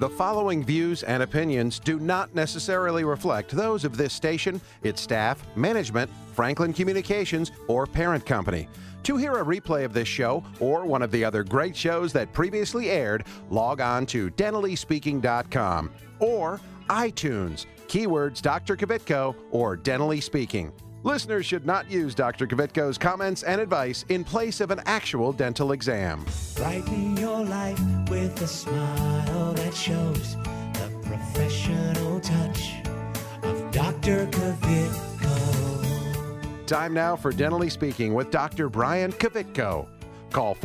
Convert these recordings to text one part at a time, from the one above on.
The following views and opinions do not necessarily reflect those of this station, its staff, management, Franklin Communications, or parent company. To hear a replay of this show or one of the other great shows that previously aired, log on to DentallySpeaking.com or iTunes, keywords Dr. Kvitko or Dentally Speaking. Listeners should not use Dr. Kvitko's comments and advice in place of an actual dental exam. Brighten your life with a smile that shows the professional touch of Dr. Kvitko. Time now for Dentally Speaking with Dr. Brian Kvitko. Call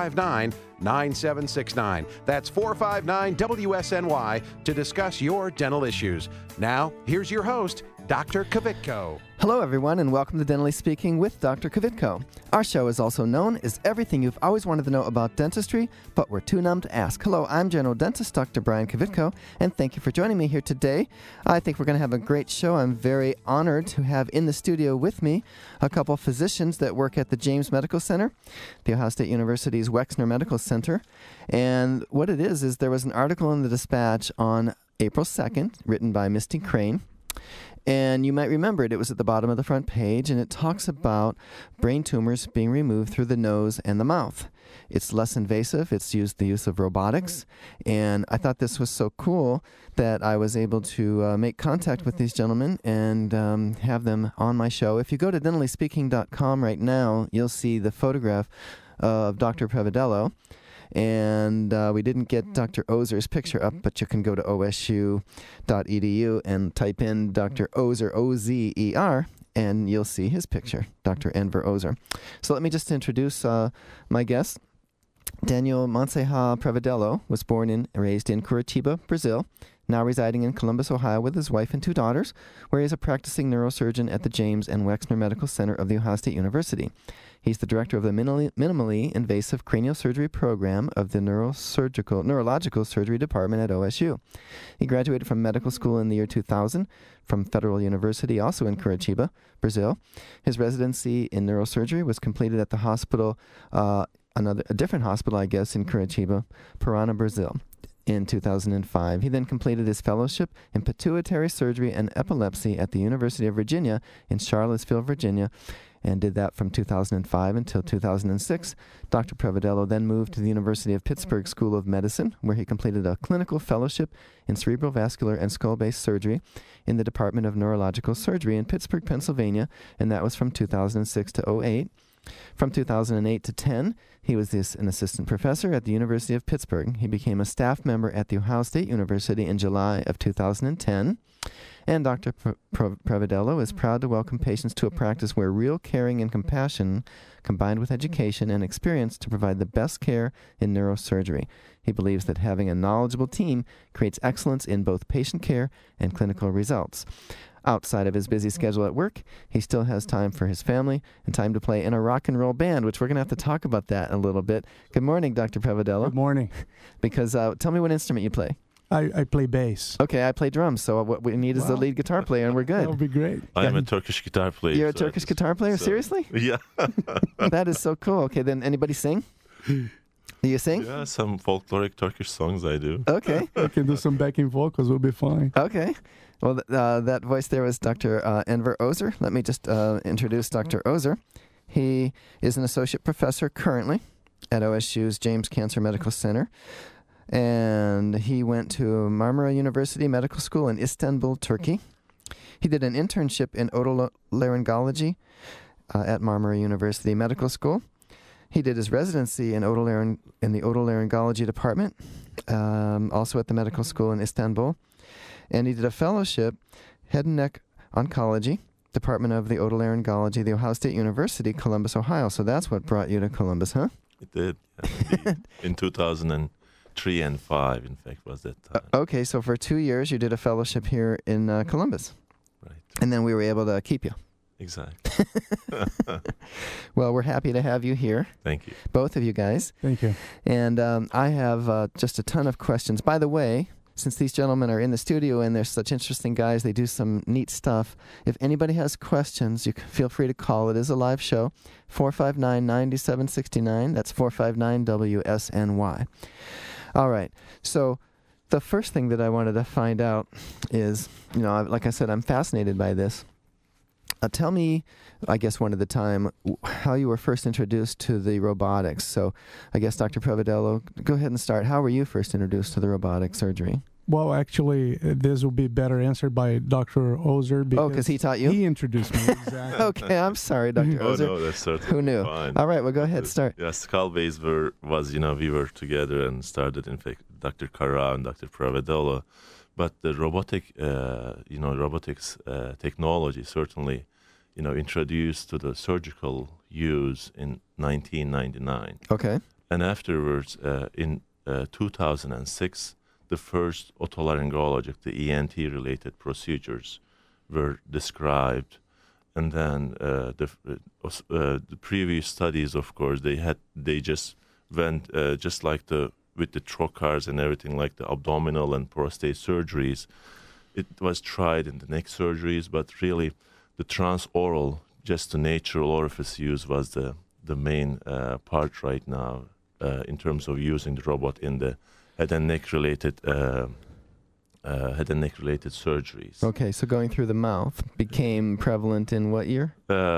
459-9769. That's 459-WSNY to discuss your dental issues. Now, here's your host, Dr. Kvitko. Hello, everyone, and welcome to Dentally Speaking with Dr. Kvitko. Our show is also known as everything you've always wanted to know about dentistry, but we're too numb to ask. Hello, I'm General Dentist Dr. Brian Kvitko, and thank you for joining me here today. I think we're going to have a great show. I'm very honored to have in the studio with me a couple physicians that work at the James Medical Center, the Ohio State University's Wexner Medical Center. And what it is there was an article in the Dispatch on April 2nd, written by Misty Crane. And you might remember it. It was at the bottom of the front page, and it talks about brain tumors being removed through the nose and the mouth. It's less invasive. It's the use of robotics. And I thought this was so cool that I was able to make contact with these gentlemen and have them on my show. If you go to DentallySpeaking.com right now, you'll see the photograph of Dr. Prevedello. And we didn't get Dr. Ozer's picture up, but you can go to osu.edu and type in Dr. Ozer, O-Z-E-R, and you'll see his picture, Dr. Enver Ozer. So let me just introduce my guest. Daniel Monserrat Prevedello was born and raised in Curitiba, Brazil, now residing in Columbus, Ohio with his wife and two daughters, where he is a practicing neurosurgeon at the James and Wexner Medical Center of The Ohio State University. He's the director of the minimally invasive cranial surgery program of the neurological surgery department at OSU. He graduated from medical school in the year 2000 from Federal University, also in Curitiba, Brazil. His residency in neurosurgery was completed at the hospital, a different hospital, I guess, in Curitiba, Parana, Brazil, in 2005. He then completed his fellowship in pituitary surgery and epilepsy at the University of Virginia in Charlottesville, Virginia, and did that from 2005 until 2006. Dr. Prevedello then moved to the University of Pittsburgh School of Medicine, where he completed a clinical fellowship in cerebral vascular and skull-based surgery in the Department of Neurological Surgery in Pittsburgh, Pennsylvania, and that was from 2006 to 2008. From 2008 to 10, he was an assistant professor at the University of Pittsburgh. He became a staff member at the Ohio State University in July of 2010. And Dr. Prevedello is proud to welcome patients to a practice where real caring and compassion combined with education and experience to provide the best care in neurosurgery. He believes that having a knowledgeable team creates excellence in both patient care and clinical results. Outside of his busy schedule at work, he still has time for his family and time to play in a rock and roll band, which we're going to have to talk about that a little bit. Good morning, Dr. Prevedello. Good morning. Because tell me what instrument you play. I play bass. Okay, I play drums, so what we need is the lead guitar player, and we're good. That would be great. I'm a Turkish guitar player. You're a Turkish guitar player? Seriously? Yeah. That is so cool. Okay, then anybody sing? Do you sing? Yeah, some folkloric Turkish songs I do. Okay. I can do some backing vocals. We'll be fine. Okay. Well, that voice there was Dr. Enver Ozer. Let me just introduce Dr. Ozer. He is an associate professor currently at OSU's James Cancer Medical Center. And he went to Marmara University Medical School in Istanbul, Turkey. He did an internship in otolaryngology at Marmara University Medical School. He did his residency in the otolaryngology department, also at the medical school in Istanbul. And he did a fellowship, head and neck oncology, Department of the Otolaryngology, The Ohio State University, Columbus, Ohio. So that's what brought you to Columbus, huh? It did. Yeah, in 2003 and 2005, in fact, was that time. Okay, so for 2 years you did a fellowship here in Columbus. Right. And then we were able to keep you. Exactly. Well, we're happy to have you here. Thank you. Both of you guys. Thank you. And I have just a ton of questions. By the way, since these gentlemen are in the studio and they're such interesting guys, they do some neat stuff. If anybody has questions, you can feel free to call. It is a live show, 459-9769. That's 459-WSNY. All right. So The first thing that I wanted to find out is, like I said, I'm fascinated by this. Tell me, I guess one at a time, how you were first introduced to the robotics. So I guess, Dr. Provadello, go ahead and start. How were you first introduced to the robotic surgery? Well, actually, this will be better answered by Dr. Ozer. Because he taught you? He introduced me, exactly. Okay, I'm sorry, Dr. Ozer. Oh, no, that's certainly Who knew? fine. All right, well, go ahead, start. Yeah, Skullbase we were together and started, in fact, Dr. Kara and Dr. Provadello. But the robotics technology certainly, introduced to the surgical use in 1999. Okay. And afterwards, in 2006, the first otolaryngologic, the ENT-related procedures were described. And then the previous studies, of course, they just went just like with the trocars and everything, like the abdominal and prostate surgeries. It was tried in the neck surgeries, but really the transoral, just the natural orifice use was the main part right now in terms of using the robot in the head and neck related surgeries. Okay, so going through the mouth became prevalent in what year?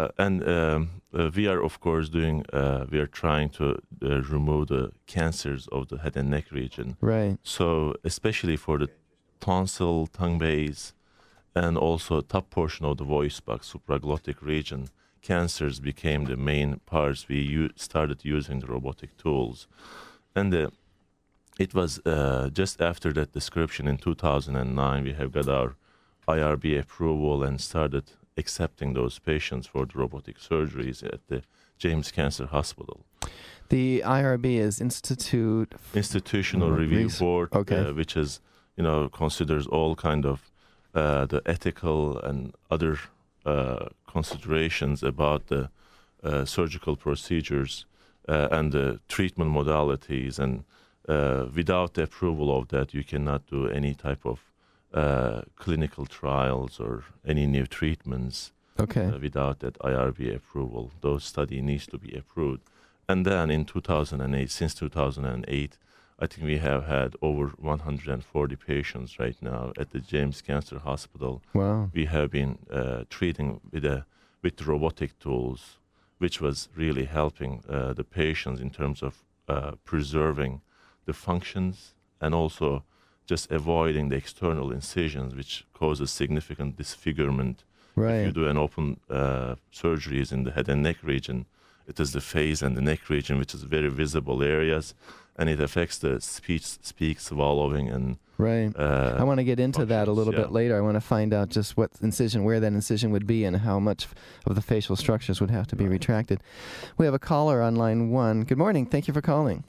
We are, of course, we are trying to remove the cancers of the head and neck region. Right. So especially for the tonsil, tongue base, and also top portion of the voice box, supraglottic region, cancers became the main parts. We started using the robotic tools. And it was just after that description in 2009, we have got our IRB approval and started accepting those patients for the robotic surgeries at the James Cancer Hospital. The IRB is Institutional Review Board, okay. Which is, considers all kind of the ethical and other considerations about the surgical procedures and the treatment modalities. And without the approval of that, you cannot do any type of clinical trials or any new treatments without that IRB approval. Those study needs to be approved. And then in 2008, since 2008, I think we have had over 140 patients right now at the James Cancer Hospital. Wow. We have been treating with robotic tools, which was really helping the patients in terms of preserving the functions and also just avoiding the external incisions, which causes significant disfigurement. Right. If you do an open surgeries in the head and neck region, it is the face and the neck region, which is very visible areas, and it affects the speech, swallowing, and right. I want to get into that a little bit later. I want to find out just where that incision would be, and how much of the facial structures would have to be retracted. We have a caller on line 1. Good morning. Thank you for calling.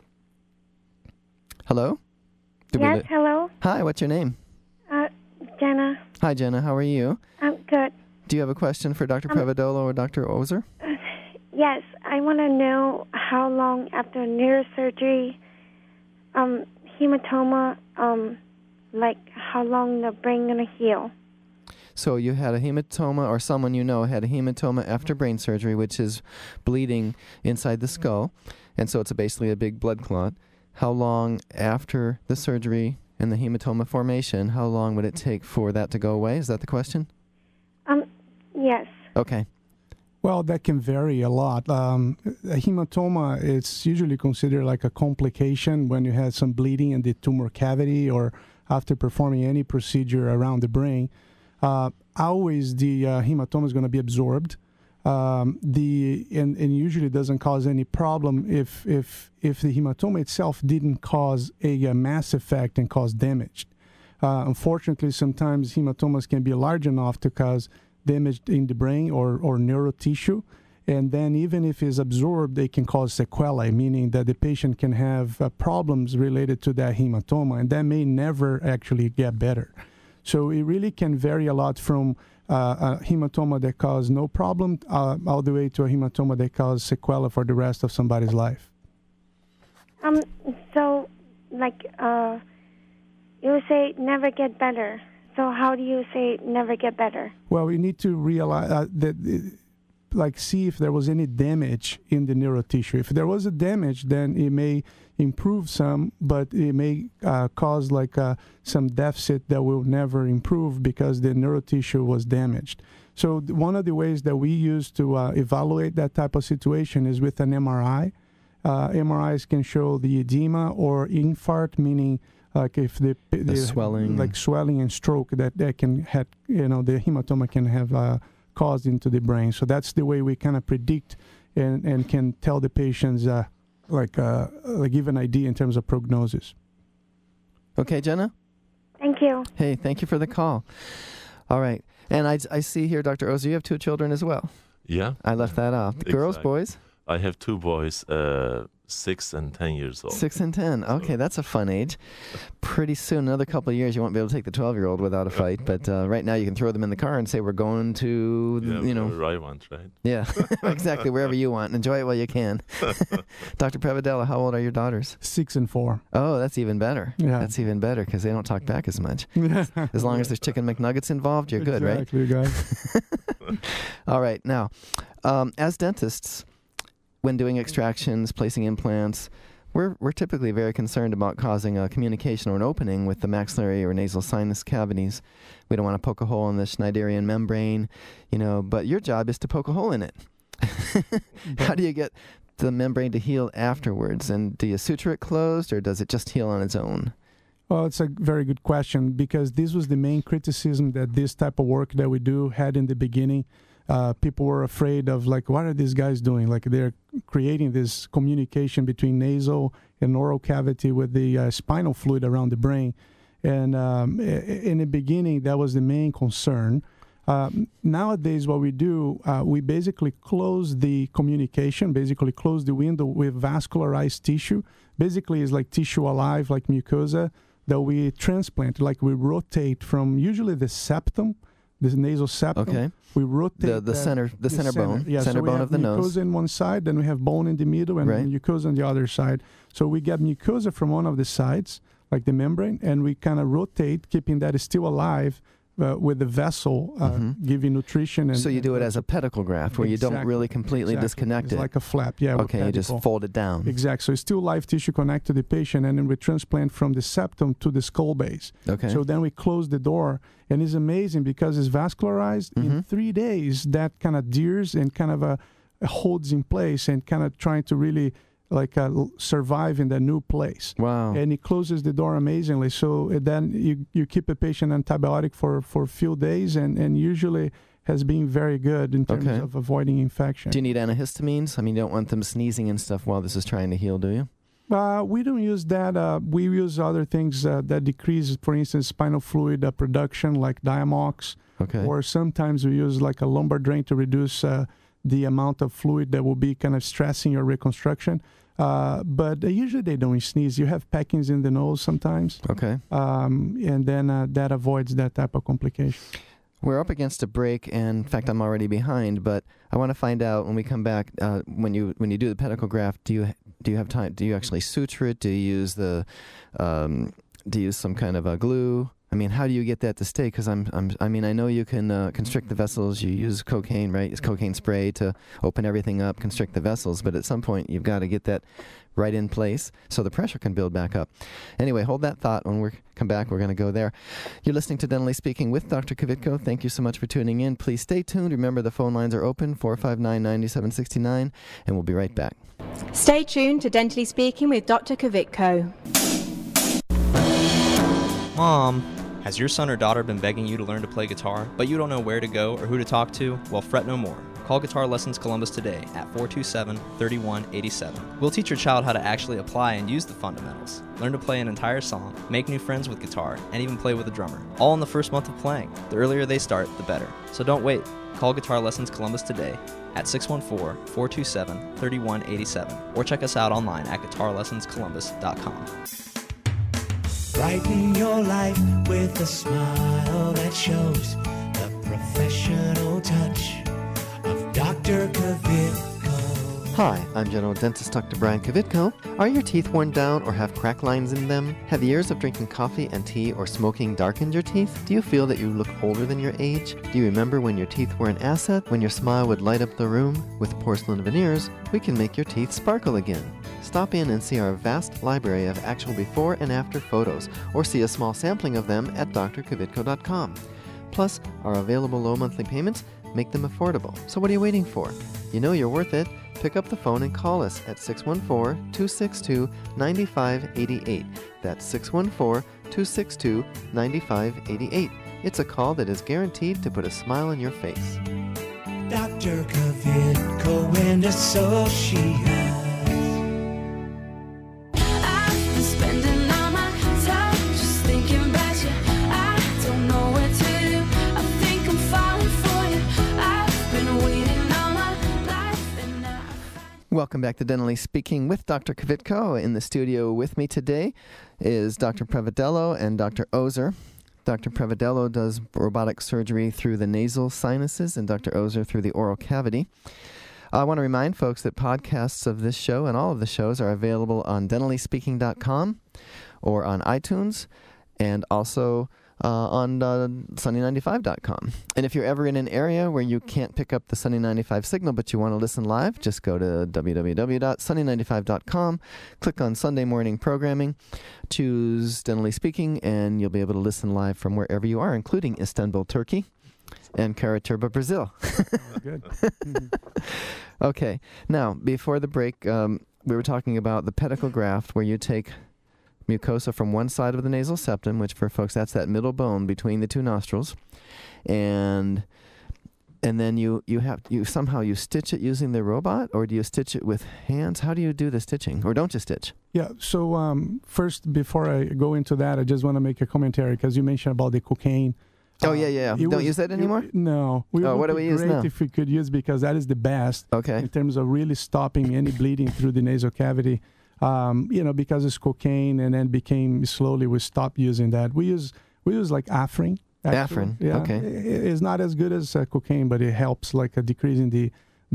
Hello? Yes, hello. Hi, what's your name? Jenna. Hi, Jenna. How are you? I'm good. Do you have a question for Dr. Provadello or Dr. Ozer? Yes, I want to know how long after neurosurgery, hematoma, how long the brain going to heal? So you had a hematoma, or someone you know had a hematoma after brain surgery, which is bleeding inside the skull, and so it's basically a big blood clot. How long after the surgery and the hematoma formation, how long would it take for that to go away? Is that the question? Yes. Okay. Well, that can vary a lot. A hematoma is usually considered like a complication when you have some bleeding in the tumor cavity or after performing any procedure around the brain. Always the hematoma is going to be absorbed. And usually doesn't cause any problem if the hematoma itself didn't cause a mass effect and cause damage. Unfortunately, sometimes hematomas can be large enough to cause damage in the brain or neural tissue, and then even if it's absorbed, they can cause sequelae, meaning that the patient can have problems related to that hematoma, and that may never actually get better. So it really can vary a lot from a hematoma that caused no problem all the way to a hematoma that caused sequelae for the rest of somebody's life. You say never get better. So how do you say never get better? Well, we need to realize that like see if there was any damage in the neural tissue. If there was a damage, then it may improve some, but it may cause like some deficit that will never improve because the neural tissue was damaged. So one of the ways that we use to evaluate that type of situation is with an MRI. MRIs can show the edema or infarct, meaning like if the swelling, like swelling and stroke that can have, the hematoma can have caused into the brain. So that's the way we kind of predict and can tell the patients like give an idea in terms of prognosis. Okay, Jenna? Thank you. Hey, thank you for the call. All right. And I see here, Dr. Ozer, you have 2 children as well. Yeah. I left that off. Girls, Exactly. boys? I have 2 boys, 6 and 10 years old. 6 and 10. Okay, that's a fun age. Pretty soon, another couple of years, you won't be able to take the 12-year-old without a fight. But right now, you can throw them in the car and say, we're going to, wherever I want, right? Yeah, exactly, wherever you want. Enjoy it while you can. Dr. Prevedella, how old are your daughters? 6 and 4. Oh, that's even better. Yeah. That's even better because they don't talk back as much. As long as there's chicken McNuggets involved, you're good, right? Exactly, guys. All right. Now, as dentists, when doing extractions, placing implants, we're typically very concerned about causing a communication or an opening with the maxillary or nasal sinus cavities. We don't want to poke a hole in the Schneiderian membrane, but your job is to poke a hole in it. How do you get the membrane to heal afterwards? And do you suture it closed, or does it just heal on its own? Well, it's a very good question because this was the main criticism that this type of work that we do had in the beginning. People were afraid of, like, what are these guys doing? Like, they're creating this communication between nasal and oral cavity with the spinal fluid around the brain. And in the beginning, that was the main concern. Nowadays, what we do, we basically close the communication, basically close the window with vascularized tissue. Basically, it's like tissue alive, like mucosa, that we transplant, like we rotate from usually the septum, the nasal septum. Okay. We rotate the center bone, yeah, center so we bone have of the nose. Mucosa in one side, then we have bone in the middle, and Right. mucosa on the other side. So we get mucosa from one of the sides, like the membrane, and we kind of rotate, keeping that still alive with the vessel, giving nutrition. And So you do it as a pedicle graft, where you don't Exactly, really completely exactly. disconnect It's it. like a flap, yeah. with Okay, you just pedicle. fold it down. Exactly. So it's still live tissue connected to the patient, and then we transplant from the septum to the skull base. Okay. So then we close the door, and it's amazing because it's vascularized. In 3 days, that kind of adheres and kind of holds in place and kind of trying to really survive in that new place. Wow. And it closes the door amazingly. So then you keep a patient antibiotic for a few days, and usually has been very good in terms Okay. of avoiding infection. Do you need antihistamines? I mean, you don't want them sneezing and stuff while this is trying to heal, do you? We don't use that. We use other things that decrease, for instance, spinal fluid production, like Diamox. Okay. Or sometimes we use like a lumbar drain to reduce the amount of fluid that will be kind of stressing your reconstruction. But usually they don't sneeze. You have packings in the nose sometimes. Okay. And then that avoids that type of complication. We're up against a break, and in fact, I'm already behind. But I want to find out when we come back. When you do the pedicle graft, do you have time? Do you actually suture it? Do you use do you use some kind of a glue? I mean, how do you get that to stay? Because I know you can constrict the vessels. You use cocaine, right? It's cocaine spray to open everything up, constrict the vessels. But at some point, you've got to get that right in place so the pressure can build back up. Anyway, hold that thought. When we come back, we're going to go there. You're listening to Dentally Speaking with Dr. Kvitko. Thank you so much for tuning in. Please stay tuned. Remember, the phone lines are open, 459-9769, and we'll be right back. Stay tuned to Dentally Speaking with Dr. Kvitko. Mom, has your son or daughter been begging you to learn to play guitar, but you don't know where to go or who to talk to? Well, fret no more. Call Guitar Lessons Columbus today at 427-3187. We'll teach your child how to actually apply and use the fundamentals. Learn to play an entire song, make new friends with guitar, and even play with a drummer. All in the first month of playing. The earlier they start, the better. So don't wait. Call Guitar Lessons Columbus today at 614-427-3187 or check us out online at guitarlessonscolumbus.com. Brighten your life with a smile that shows the professional touch of Dr. Kvitko. Hi, I'm General Dentist Dr. Brian Kvitko. Are your teeth worn down or have crack lines in them? Have years of drinking coffee and tea or smoking darkened your teeth? Do you feel that you look older than your age? Do you remember when your teeth were an asset, when your smile would light up the room? With porcelain veneers, we can make your teeth sparkle again. Stop in and see our vast library of actual before and after photos, or see a small sampling of them at drkvitko.com. Plus, our available low monthly payments make them affordable. So what are you waiting for? You know you're worth it. Pick up the phone and call us at 614-262-9588. That's 614-262-9588. It's a call that is guaranteed to put a smile on your face. Dr. Kvitko and Associates. I've been spending all my time just thinking about you. I don't know what to do. I think I'm falling for you. I've been waiting all my life and now. Welcome back to Dentally Speaking with Dr. Kvitko. In the studio with me today is Dr. Prevedello and Dr. Ozer. Dr. Prevedello does robotic surgery through the nasal sinuses and Dr. Ozer through the oral cavity. I want to remind folks that podcasts of this show and all of the shows are available on dentallyspeaking.com or on iTunes and also on sunny95.com. And if you're ever in an area where you can't pick up the Sunny 95 signal but you want to listen live, just go to www.sunny95.com, click on Sunday morning programming, choose Dentally Speaking, and you'll be able to listen live from wherever you are, including Istanbul, Turkey, and Curitiba, Brazil. Good. Okay. Now, before the break, we were talking about the pedicle graft, where you take mucosa from one side of the nasal septum, which for folks, that's that middle bone between the two nostrils, and then you somehow stitch it using the robot, or do you stitch it with hands? How do you do the stitching, or don't you stitch? Yeah, so first, before I go into that, I just want to make a commentary, because you mentioned about the cocaine. Oh, yeah. Don't use that anymore? No. What do we use now? If we could use, because that is the best in terms of really stopping any bleeding through the nasal cavity. Because it's cocaine, and then slowly we stopped using that. We use like Afrin. Afrin, yeah. Okay. It's not as good as cocaine, but it helps decreasing the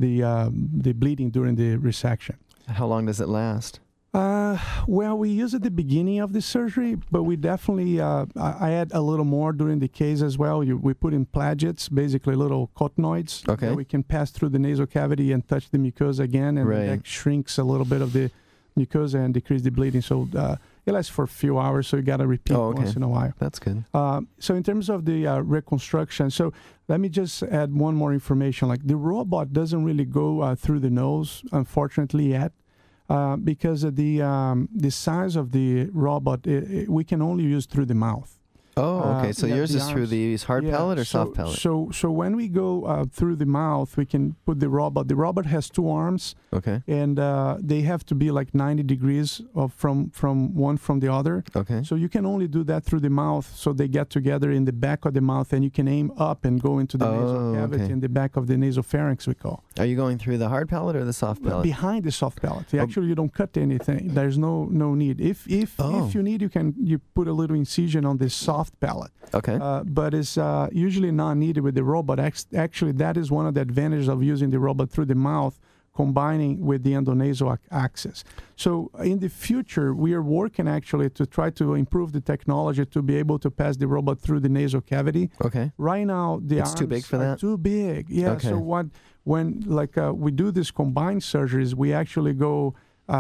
bleeding during the resection. How long does it last? Well, we use it at the beginning of the surgery, but we definitely, I add a little more during the case as well. We put in plagets, basically little cottonoids that we can pass through the nasal cavity and touch the mucosa again, and that shrinks a little bit of the mucosa and decrease the bleeding. So it lasts for a few hours, so you got to repeat once in a while. That's good. So in terms of the reconstruction, so let me just add one more information. Like, the robot doesn't really go through the nose, unfortunately, yet. Because of the size of the robot, we can only use through the mouth. Oh, okay. So yours is through the hard palate or soft palate? So when we go through the mouth, we can put the robot. The robot has two arms. Okay. And they have to be like 90 degrees from one from the other. Okay. So you can only do that through the mouth. So they get together in the back of the mouth, and you can aim up and go into the nasal cavity in the back of the nasopharynx, we call. Are you going through the hard palate or the soft palate? Behind the soft palate. Actually, you don't cut anything. There's no need. If you need, you put a little incision on the soft palate. Okay. But it's usually not needed with the robot. Actually, that is one of the advantages of using the robot through the mouth, combining with the endonasal axis. So in the future, we are working actually to try to improve the technology to be able to pass the robot through the nasal cavity. Okay. Right now, the arms too big for that? are too big. Yeah. Okay. So when we do these combined surgeries, we actually go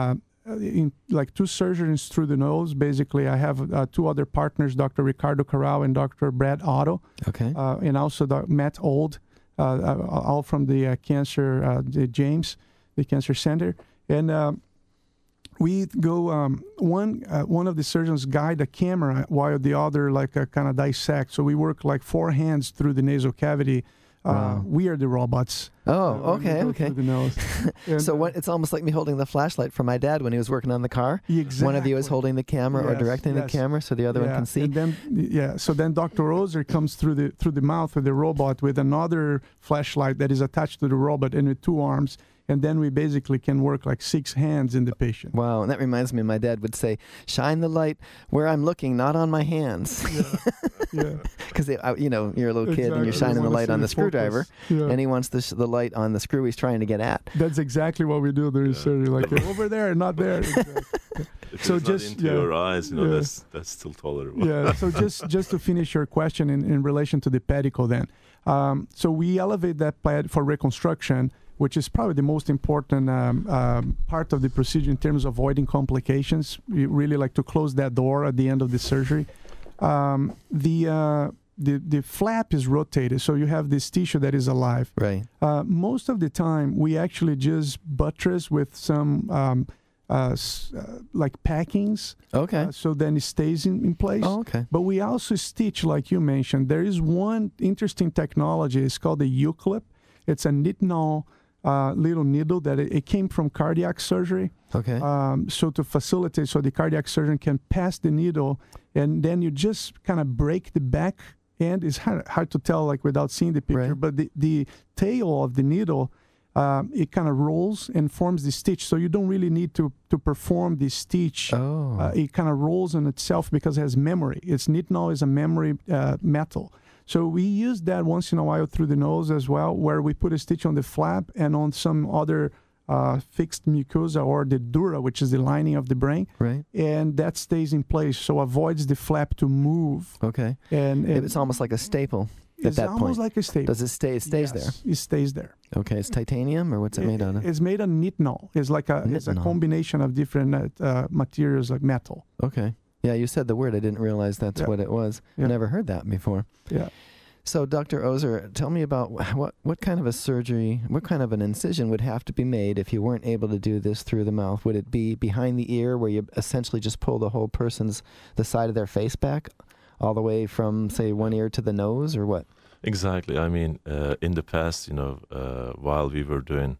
in like two surgeries through the nose. Basically, I have two other partners, Dr. Ricardo Corral and Dr. Brad Otto. Okay. And also Matt Old, all from the the James, the Cancer Center. And we go, one of the surgeons guide the camera while the other kind of dissect. So we work like four hands through the nasal cavity. Wow. We are the robots. Oh, okay. Through the nose. So it's almost like me holding the flashlight for my dad when he was working on the car. Exactly. One of you is holding the camera or directing the camera, so the other one can see. And then, so then Dr. Ozer comes through the mouth with the robot with another flashlight that is attached to the robot and with two arms, and then we basically can work like 6 hands in the patient. Wow, and that reminds me, my dad would say, "Shine the light where I'm looking, not on my hands." Yeah. Because you're a little kid and you're Exactly. shining You the wanna light see on the the screwdriver, focus. Yeah. and he wants the light on the screw he's trying to get at. That's exactly what we do during surgery. Like over there, not there. Exactly. If So it's not just- into yeah. your eyes, Yeah. that's still tolerable. Yeah. So just to finish your question in relation to the pedicle, then, so we elevate that pad for reconstruction, which is probably the most important part of the procedure in terms of avoiding complications. We really like to close that door at the end of the surgery. The flap is rotated, so you have this tissue that is alive. Right. Most of the time, we actually just buttress with some like packings, Okay. so then it stays in place. Oh, okay. But we also stitch, like you mentioned. There is one interesting technology. It's called the U-clip. It's a Nitinol little needle that it came from cardiac surgery. Okay. So to facilitate, so the cardiac surgeon can pass the needle, and then you just kind of break the back end. It's hard to tell, like without seeing the picture. Right. But the tail of the needle, it kind of rolls and forms the stitch. So you don't really need to perform the stitch. Oh. It kind of rolls on itself because it has memory. Nitinol is a memory metal. So we use that once in a while through the nose as well, where we put a stitch on the flap and on some other fixed mucosa or the dura, which is the lining of the brain, Right. and that stays in place, so avoids the flap to move. Okay. And It's almost like a staple at it's that almost point. like a staple. Does it stay? It stays Yes, it stays there. there. Okay. It's titanium, or what's it made out of? It's made of nitinol. It's like it's a Nitinol. combination of different materials like metal. Okay. Yeah, you said the word. I didn't realize that's Yeah. what it was. Yeah. Never heard that before. Yeah. So, Dr. Ozer, tell me about what kind of a surgery, what kind of an incision would have to be made if you weren't able to do this through the mouth? Would it be behind the ear, where you essentially just pull the whole the side of their face back, all the way from, say, one ear to the nose, or what? Exactly. I mean, in the past, while we were doing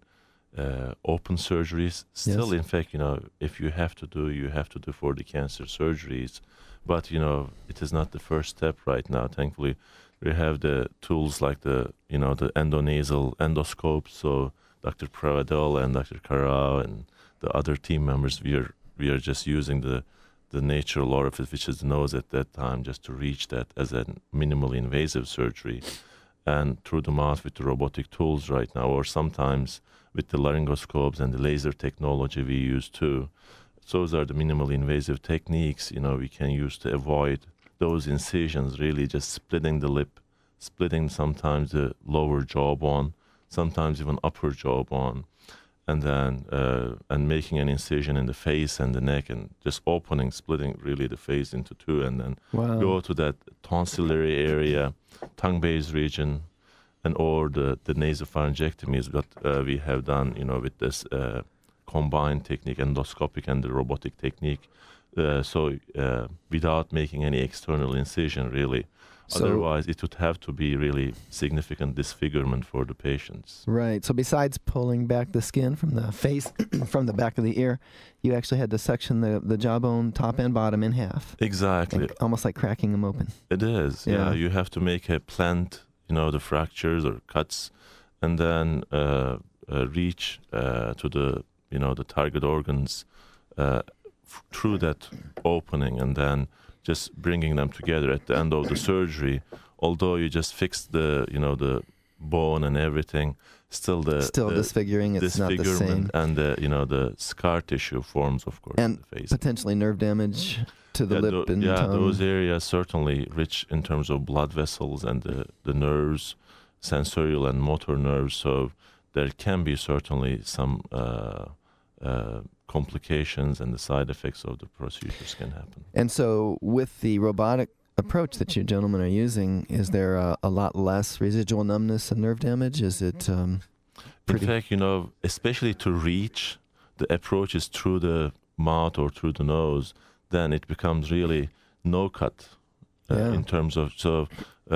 open surgeries, still, Yes. in fact, if you have to do, you have to do for the cancer surgeries. But, it is not the first step right now, thankfully. We have the tools like the endonasal endoscope. So Dr. Pravadol and Dr. Karao and the other team members, we are just using the natural orifice, which is the nose at that time, just to reach that as a minimally invasive surgery. And through the mouth with the robotic tools right now, or sometimes with the laryngoscopes and the laser technology we use too. Those are the minimally invasive techniques, we can use to avoid those incisions, really just splitting the lip, splitting sometimes the lower jawbone, sometimes even upper jawbone, and then and making an incision in the face and the neck, and just splitting really the face into two, and then Wow. go to that tonsillary area, tongue base region, and or the nasopharyngectomies that we have done, with this combined technique, endoscopic and the robotic technique. So without making any external incision, really. So- Otherwise, it would have to be really significant disfigurement for the patients. Right. So besides pulling back the skin from the face, from the back of the ear, you actually had to section the jawbone, top and bottom, in half. Exactly. Almost like cracking them open. It is. Yeah. Yeah. You have to make a plant, the fractures or cuts, and then reach to the target organs through that opening, and then just bringing them together at the end of the surgery. Although you just fixed the bone and everything, still the disfiguring. It's not the disfigurement same. and the scar tissue forms, of course, And in the face. potentially nerve damage to the lip and tongue. Those areas certainly rich in terms of blood vessels and the nerves, sensorial and motor nerves. So there can be certainly some complications, and the side effects of the procedures can happen. And so, with the robotic approach that you gentlemen are using, is there a lot less residual numbness and nerve damage? Is it pretty? In fact, especially to reach the approaches through the mouth or through the nose, then it becomes really no cut in terms of. So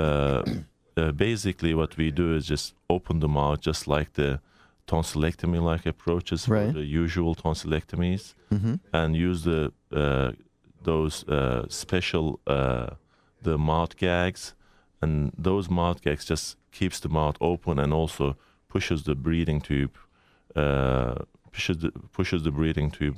basically, what we do is just open the mouth, just like the tonsillectomy-like approaches for the usual tonsillectomies, and use those special the mouth gags, and those mouth gags just keeps the mouth open and also pushes the breathing tube pushes the breathing tube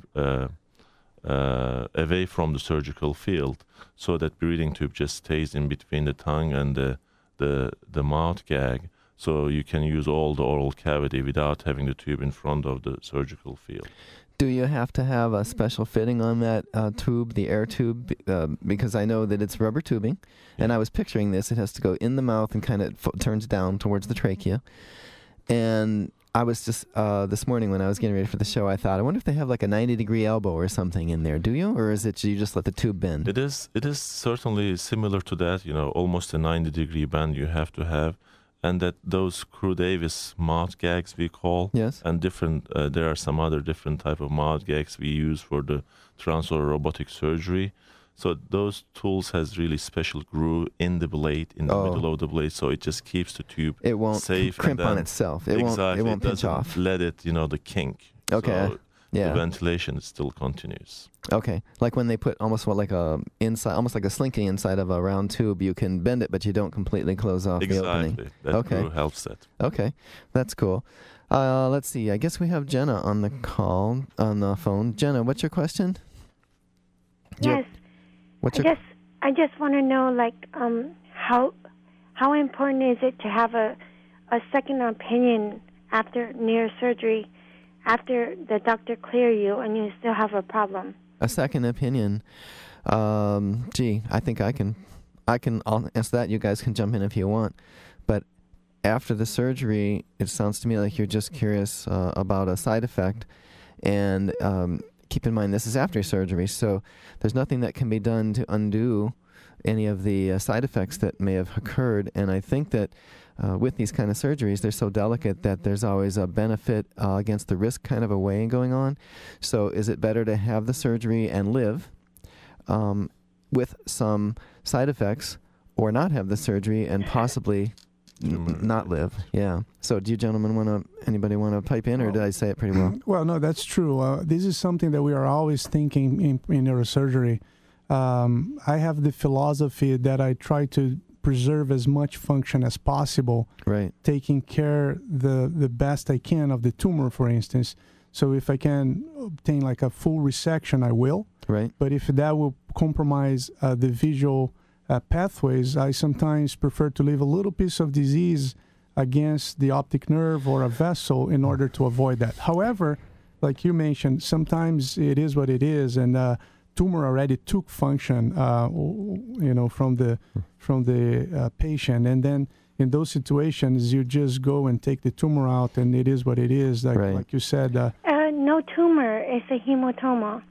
away from the surgical field, so that breathing tube just stays in between the tongue and the mouth gag, so you can use all the oral cavity without having the tube in front of the surgical field. Do you have to have a special fitting on that tube, the air tube? Because I know that it's rubber tubing, and I was picturing this. It has to go in the mouth and kind of turns down towards the trachea. And I was just, this morning when I was getting ready for the show, I thought, I wonder if they have like a 90-degree elbow or something in there. Do you? Or is it you just let the tube bend? It is certainly similar to that, almost a 90-degree bend you have to have. And that those Crew Davis mouth gags we call, yes, and different. There are some other different type of mouth gags we use for the transoral robotic surgery. So those tools has really special groove in the blade, in the middle of the blade, so it just keeps the tube it won't safe. Crimp on itself. It won't pinch off. Let it, the kink. Okay. So the ventilation still continues. Okay, like when they put almost almost like a slinky inside of a round tube, you can bend it, but you don't completely close off the opening. Exactly. That groove helps that. Okay, that's cool. Let's see. I guess we have Jenna on the phone. Jenna, what's your question? Yes. I just want to know, how important is it to have a second opinion after neurosurgery, after the doctor clear you and you still have a problem? A second opinion. I think I'll answer that. You guys can jump in if you want. But after the surgery, it sounds to me like you're just curious about a side effect. And keep in mind, this is after surgery, so there's nothing that can be done to undo any of the side effects that may have occurred. And I think that with these kind of surgeries, they're so delicate that there's always a benefit against the risk kind of a weighing going on. So is it better to have the surgery and live with some side effects, or not have the surgery and possibly not live? Yeah. So do you gentlemen anybody want to pipe in, or did I say it pretty well? Well, no, that's true. This is something that we are always thinking in neurosurgery. I have the philosophy that I try to preserve as much function as possible, right? Taking care the best I can of the tumor, for instance. So if I can obtain like a full resection, I will. Right. But if that will compromise the visual pathways, I sometimes prefer to leave a little piece of disease against the optic nerve or a vessel in order to avoid that. However, like you mentioned, sometimes it is what it is, and tumor already took function, from the patient, and then in those situations, you just go and take the tumor out, and it is what it is. Like you said, no tumor, it's a hematoma.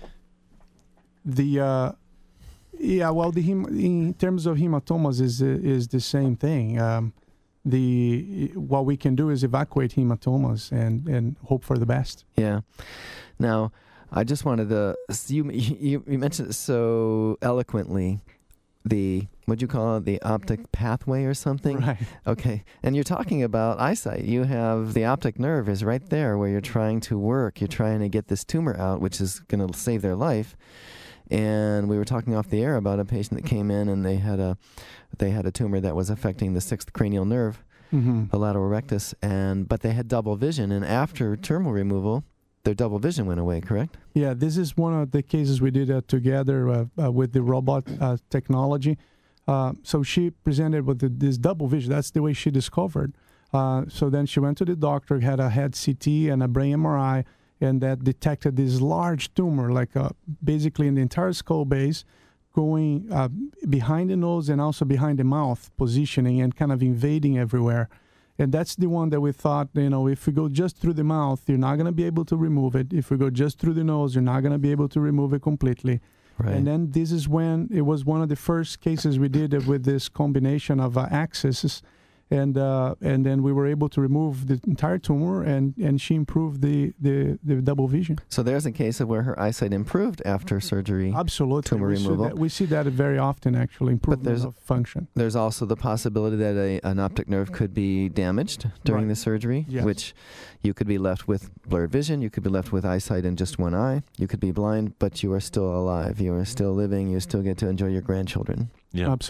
In terms of hematomas is the same thing. What we can do is evacuate hematomas and hope for the best. Yeah. Now, I just wanted to. You mentioned it so eloquently. What'd you call it? The optic pathway or something? Right. Okay. And you're talking about eyesight. You have the optic nerve is right there where you're trying to work. You're trying to get this tumor out, which is going to save their life. And we were talking off the air about a patient that came in, and they had a tumor that was affecting the sixth cranial nerve, the lateral rectus, but they had double vision. And after tumor removal, their double vision went away, correct? Yeah, this is one of the cases we did together with the robot technology. So she presented with this double vision. That's the way she discovered. So then she went to the doctor, had a head CT and a brain MRI, and that detected this large tumor, basically in the entire skull base, going behind the nose and also behind the mouth, positioning and kind of invading everywhere. And that's the one that we thought, if we go just through the mouth, you're not going to be able to remove it. If we go just through the nose, you're not going to be able to remove it completely. Right. And then this is when it was one of the first cases we did with this combination of axes. And then we were able to remove the entire tumor, and she improved the double vision. So there's a case of where her eyesight improved after surgery. Absolutely. Tumor removal. We see that very often, actually, improvement of function. There's also the possibility that an optic nerve could be damaged during the surgery, which you could be left with blurred vision. You could be left with eyesight in just one eye. You could be blind, but you are still alive. You are still living. You still get to enjoy your grandchildren. Yeah, absolutely.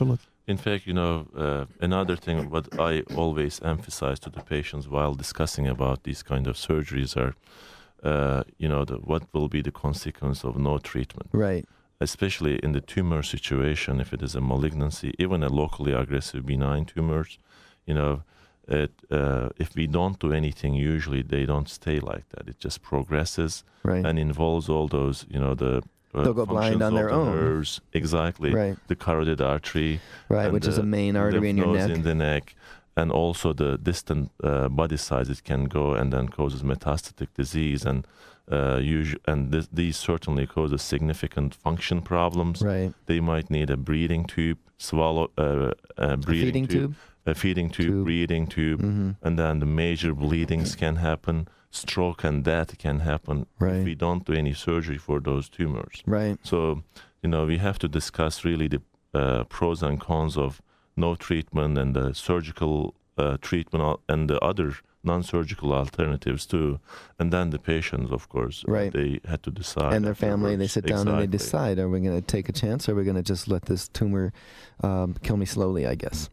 In fact, another thing what I always emphasize to the patients while discussing about these kind of surgeries are, what will be the consequence of no treatment. Right. Especially in the tumor situation, if it is a malignancy, even a locally aggressive benign tumors, if we don't do anything, usually they don't stay like that. It just progresses and involves all those, they'll go blind on their own. Nerves, exactly. Right. The carotid artery. Which is a main artery in your neck. in the neck. And also the distant body size, it can go and then causes metastatic disease. And these certainly causes significant function problems. Right. They might need a breathing tube, breathing tube. A feeding tube, breathing tube, and then the major bleedings can happen, stroke and death can happen if we don't do any surgery for those tumors. Right. So, we have to discuss really the pros and cons of no treatment and the surgical treatment and the other non-surgical alternatives too. And then the patients, of course, they had to decide. And their family, they sit down and they decide, are we going to take a chance or are we going to just let this tumor kill me slowly, I guess.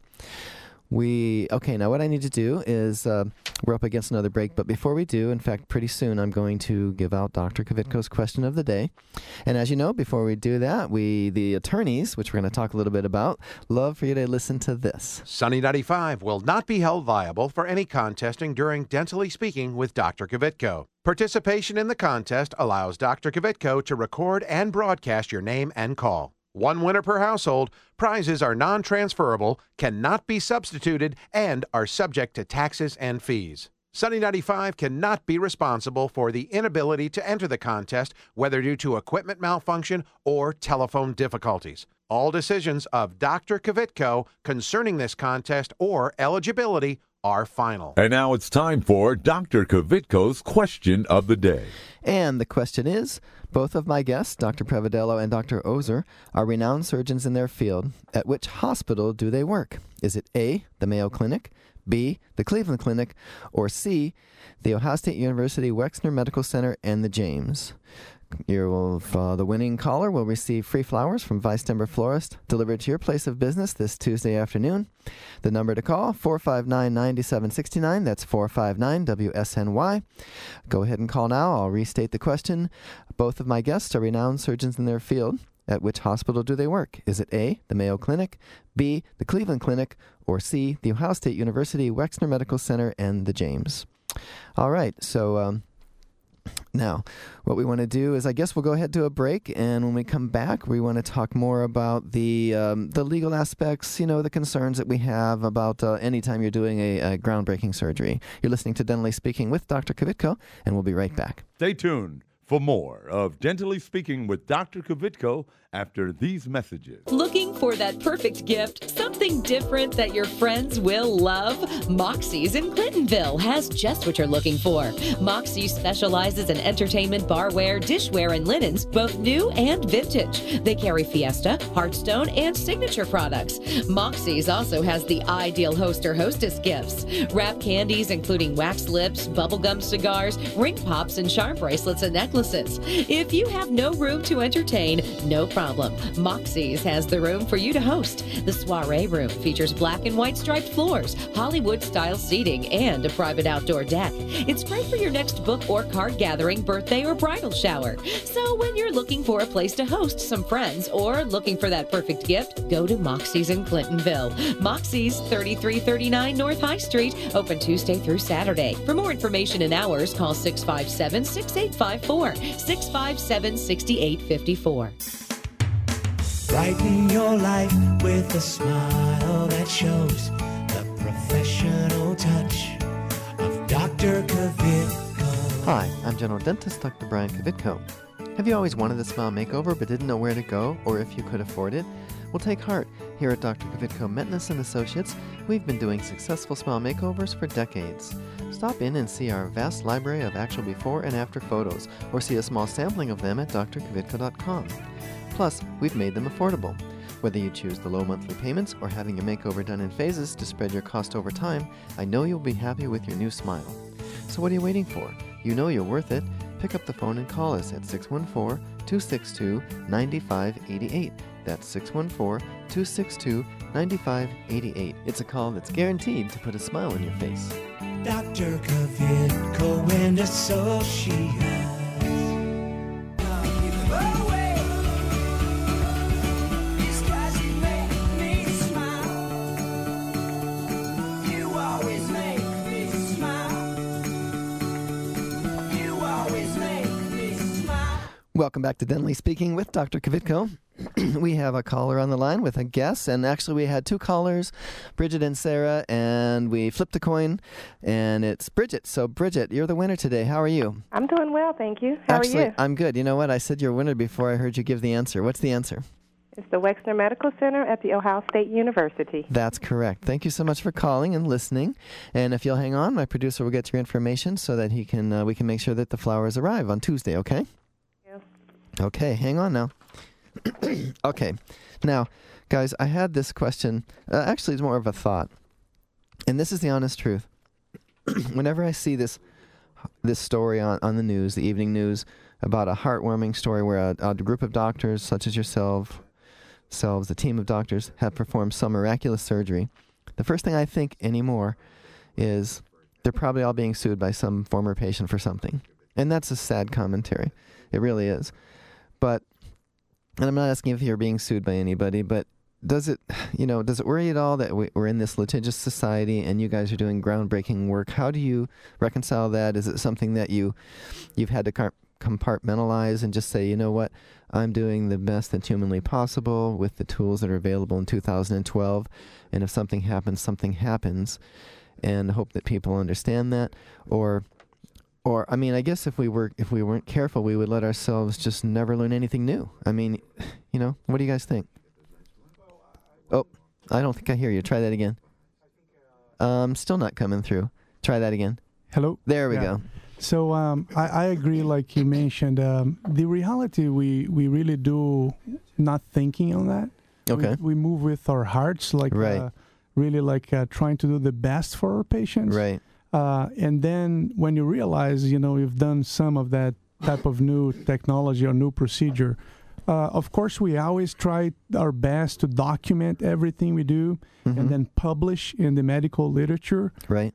Now what I need to do is, we're up against another break, but before we do, in fact, pretty soon I'm going to give out Dr. Kvitko's question of the day. And as you know, before we do that, the attorneys, which we're going to talk a little bit about, love for you to listen to this. Sunny 95 will not be held liable for any contesting during Dentally Speaking with Dr. Kvitko. Participation in the contest allows Dr. Kvitko to record and broadcast your name and call. One winner per household, prizes are non-transferable, cannot be substituted, and are subject to taxes and fees. Sunny 95 cannot be responsible for the inability to enter the contest, whether due to equipment malfunction or telephone difficulties. All decisions of Dr. Kvitko concerning this contest or eligibility are final. And now it's time for Dr. Kvitko's question of the day. And the question is, both of my guests, Dr. Prevedello and Dr. Ozer, are renowned surgeons in their field. At which hospital do they work? Is it A, the Mayo Clinic, B, the Cleveland Clinic, or C, the Ohio State University Wexner Medical Center and the James? The winning caller will receive free flowers from Vice Timber Florist delivered to your place of business this Tuesday afternoon. The number to call, 459-9769. That's 459-WSNY. Go ahead and call now. I'll restate the question. Both of my guests are renowned surgeons in their field. At which hospital do they work? Is it A, the Mayo Clinic, B, the Cleveland Clinic, or C, the Ohio State University Wexner Medical Center and the James? All right, so now, what we want to do is, I guess we'll go ahead to a break, and when we come back, we want to talk more about the legal aspects, the concerns that we have about anytime you're doing a groundbreaking surgery. You're listening to Dentally Speaking with Dr. Kvitko, and we'll be right back. Stay tuned for more of Dentally Speaking with Dr. Kvitko after these messages. Looking for that perfect gift? Something different that your friends will love? Moxie's in Clintonville has just what you're looking for. Moxie specializes in entertainment barware, dishware, and linens, both new and vintage. They carry Fiesta, Hearthstone, and signature products. Moxie's also has the ideal host or hostess gifts. Wrap candies including wax lips, bubblegum cigars, ring pops, and charm bracelets and necklaces. If you have no room to entertain, no problem. Moxie's has the room for you to host. The soiree room features black and white striped floors, Hollywood-style seating, and a private outdoor deck. It's great for your next book or card gathering, birthday, or bridal shower. So when you're looking for a place to host some friends or looking for that perfect gift, go to Moxie's in Clintonville. Moxie's, 3339 North High Street, open Tuesday through Saturday. For more information and hours, call 657-6854, 657-6854. Brighten your life with a smile that shows the professional touch of Dr. Kvitko. Hi, I'm General Dentist Dr. Brian Kvitko. Have you always wanted a smile makeover but didn't know where to go or if you could afford it? Well, take heart. Here at Dr. Kvitko Metness & Associates, we've been doing successful smile makeovers for decades. Stop in and see our vast library of actual before and after photos, or see a small sampling of them at drkvitko.com. Plus, we've made them affordable. Whether you choose the low monthly payments or having your makeover done in phases to spread your cost over time, I know you'll be happy with your new smile. So what are you waiting for? You know you're worth it. Pick up the phone and call us at 614-262-9588. That's 614-262-9588. It's a call that's guaranteed to put a smile on your face. Dr. Kavitko and Associates. Welcome back to Dentally Speaking with Dr. Kavitko. We have a caller on the line with a guess, and actually we had two callers, Bridget and Sarah, and we flipped a coin, and it's Bridget. So, Bridget, you're the winner today. How are you? I'm doing well, thank you. How Actually, are you? I'm good. You know what? I said you're a winner before I heard you give the answer. What's the answer? It's the Wexner Medical Center at the Ohio State University. That's correct. Thank you so much for calling and listening. And if you'll hang on, my producer will get your information so that we can make sure that the flowers arrive on Tuesday, okay? Okay, hang on now. Okay, now, guys, I had this question. Actually, it's more of a thought. And this is the honest truth. Whenever I see this story on the news, the evening news, about a heartwarming story where a group of doctors, such as yourselves, a team of doctors, have performed some miraculous surgery, the first thing I think anymore is they're probably all being sued by some former patient for something. And that's a sad commentary. It really is. But, and I'm not asking if you're being sued by anybody, but does it worry at all that we're in this litigious society and you guys are doing groundbreaking work? How do you reconcile that? Is it something that you've had to compartmentalize and just say, you know what, I'm doing the best that's humanly possible with the tools that are available in 2012, and if something happens, and hope that people understand that? Or I mean, I guess if we weren't careful, we would let ourselves just never learn anything new. I mean, what do you guys think? Oh, I don't think I hear you. Try that again. Still not coming through. Try that again. Hello? There we go. So I agree, like you mentioned. The reality, we really do not thinking on that. Okay. We move with our hearts, like right. Really like trying to do the best for our patients. Right. And then when you realize, you've done some of that type of new technology or new procedure, of course, we always try our best to document everything we do and then publish in the medical literature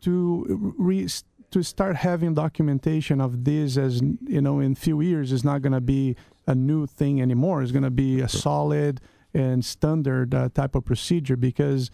to start having documentation of this as, in a few years, it's not going to be a new thing anymore. It's going to be a solid and standard type of procedure because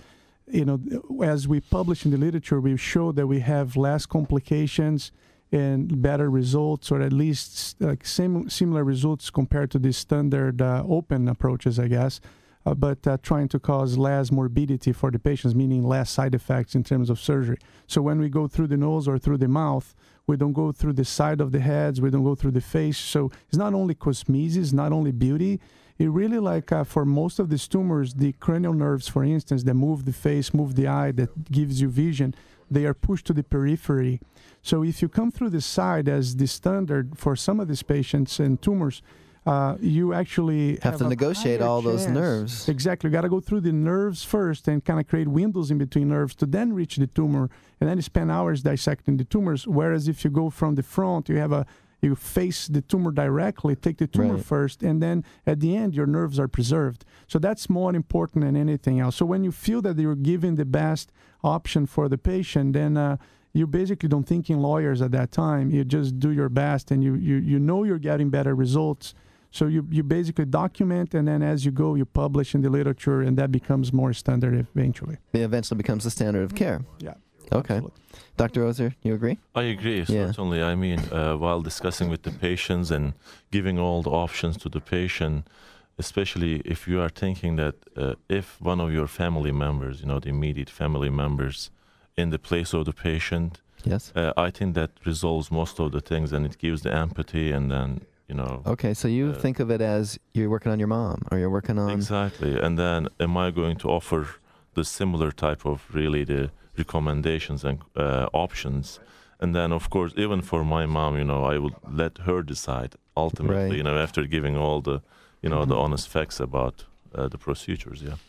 as we publish in the literature, we show that we have less complications and better results, or at least similar results compared to the standard open approaches, I guess, but trying to cause less morbidity for the patients, meaning less side effects in terms of surgery. So when we go through the nose or through the mouth, we don't go through the side of the heads, we don't go through the face. So it's not only cosmesis, not only beauty. It really, for most of these tumors, the cranial nerves, for instance, that move the face, move the eye, that gives you vision, they are pushed to the periphery. So if you come through the side as the standard for some of these patients and tumors, you actually have to negotiate all those nerves. Exactly. You got to go through the nerves first and kind of create windows in between nerves to then reach the tumor, and then you spend hours dissecting the tumors. Whereas if you go from the front, you face the tumor directly, take the tumor first, and then at the end, your nerves are preserved. So that's more important than anything else. So when you feel that you're giving the best option for the patient, then you basically don't think in lawyers at that time. You just do your best, and you know you're getting better results. So you basically document, and then as you go, you publish in the literature, and that becomes more standard eventually. It eventually becomes the standard of care. Yeah. Okay. Absolutely. Dr. Ozer, you agree? I agree, certainly. I mean, while discussing with the patients and giving all the options to the patient, especially if you are thinking that if one of your family members, the immediate family members in the place of the patient, I think that resolves most of the things, and it gives the empathy, and then, Okay, so you think of it as you're working on your mom, or you're working on... Exactly, and then am I going to offer the similar type of really the recommendations and options, and then of course even for my mom, I would let her decide ultimately, after giving all the, the honest facts about the procedures.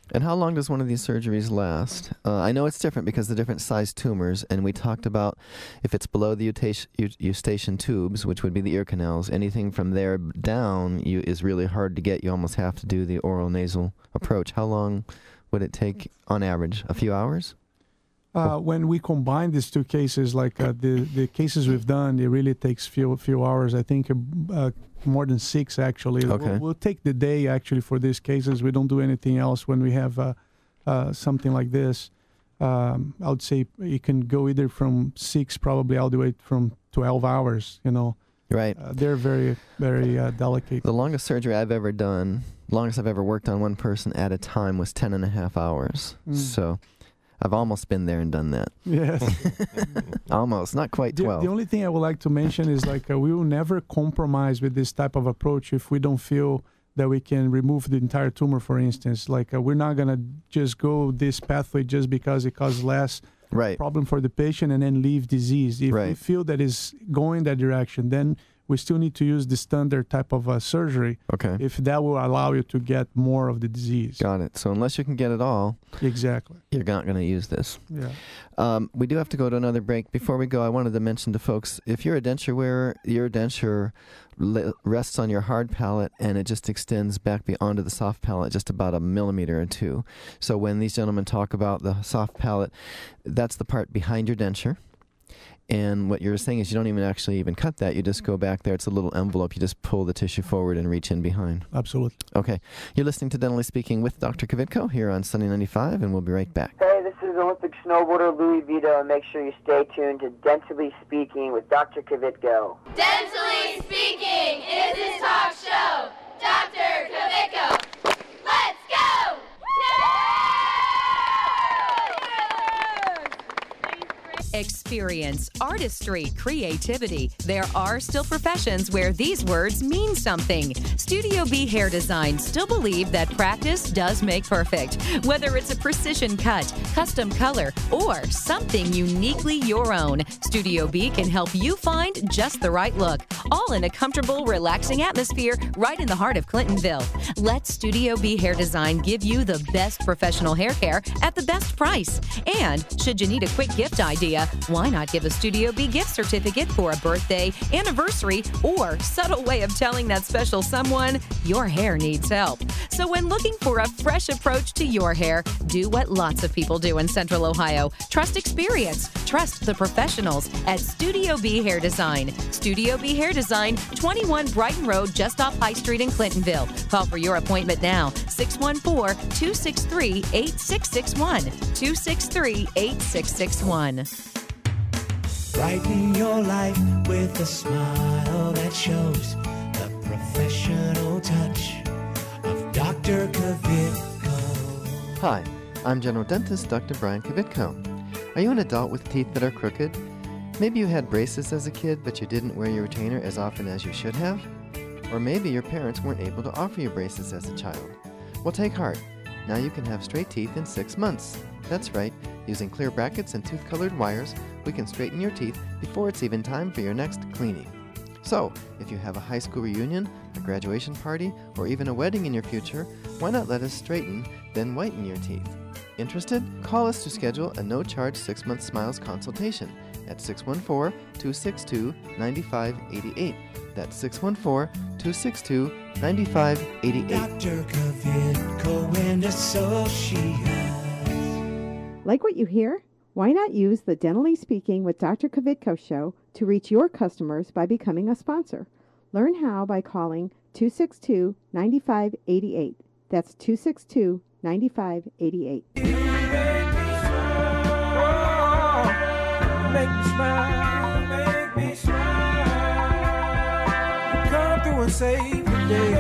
And how long does one of these surgeries last? I know it's different because the different size tumors, and we talked about if it's below the eustachian tubes, which would be the ear canals, anything from there down is really hard to get. You almost have to do the oral nasal approach. How long would it take on average? A few hours? When we combine these two cases, like the cases we've done, it really takes few hours. I think more than 6 actually. Okay. We'll take the day actually for these cases. We don't do anything else when we have something like this. I would say it can go either from 6 probably all the way from 12 hours. Right. They're very, very delicate. The longest surgery I've ever done, longest I've ever worked on one person at a time was 10.5 hours. So I've almost been there and done that. Yes. Almost, not quite 12. The only thing I would like to mention is we will never compromise with this type of approach if we don't feel that we can remove the entire tumor, for instance. We're not going to just go this pathway just because it causes less problem for the patient and then leave disease. If we feel that is going that direction, then we still need to use the standard type of surgery. Okay. If that will allow you to get more of the disease. Got it. So unless you can get it all, exactly, you're not going to use this. Yeah. We do have to go to another break. Before we go, I wanted to mention to folks, if you're a denture wearer, your denture rests on your hard palate and it just extends back beyond the soft palate just about 1 millimeter or 2. So when these gentlemen talk about the soft palate, that's the part behind your denture. And what you're saying is you don't even cut that. You just go back there. It's a little envelope. You just pull the tissue forward and reach in behind. Absolutely. Okay. You're listening to Dentally Speaking with Dr. Kvitko here on Sunny 95, and we'll be right back. Hey, this is Olympic snowboarder Louis Vito, and make sure you stay tuned to Dentally Speaking with Dr. Kvitko. Dentally Speaking is his talk show. Dr. Kvitko. Let's go! Experience, artistry, creativity. There are still professions where these words mean something. Studio B Hair Design still believe that practice does make perfect. Whether it's a precision cut, custom color, or something uniquely your own, Studio B can help you find just the right look. All in a comfortable, relaxing atmosphere right in the heart of Clintonville. Let Studio B Hair Design give you the best professional hair care at the best price. And should you need a quick gift idea, why not give a Studio B gift certificate for a birthday, anniversary, or subtle way of telling that special someone your hair needs help? So when looking for a fresh approach to your hair, do what lots of people do in Central Ohio. Trust experience. Trust the professionals at Studio B Hair Design. Studio B Hair Design, 21 Brighton Road, just off High Street in Clintonville. Call for your appointment now, 614-263-8661. 263-8661. Brighten your life with a smile that shows the professional touch of Dr. Kvitko. Hi, I'm General Dentist Dr. Brian Kvitko. Are you an adult with teeth that are crooked? Maybe you had braces as a kid, but you didn't wear your retainer as often as you should have? Or maybe your parents weren't able to offer you braces as a child. Well, take heart. Now you can have straight teeth in 6 months. That's right. Using clear brackets and tooth-colored wires, we can straighten your teeth before it's even time for your next cleaning. So, if you have a high school reunion, a graduation party, or even a wedding in your future, why not let us straighten, then whiten your teeth? Interested? Call us to schedule a no-charge 6-month Smiles consultation at 614-262-9588. That's 614-262-9588. Dr. Kvitko and Associates. Like what you hear? Why not use the Dentally Speaking with Dr. Kvitko show to reach your customers by becoming a sponsor? Learn how by calling 262-9588. That's 262-9588. Make me smile, make me smile. Come through and save the day.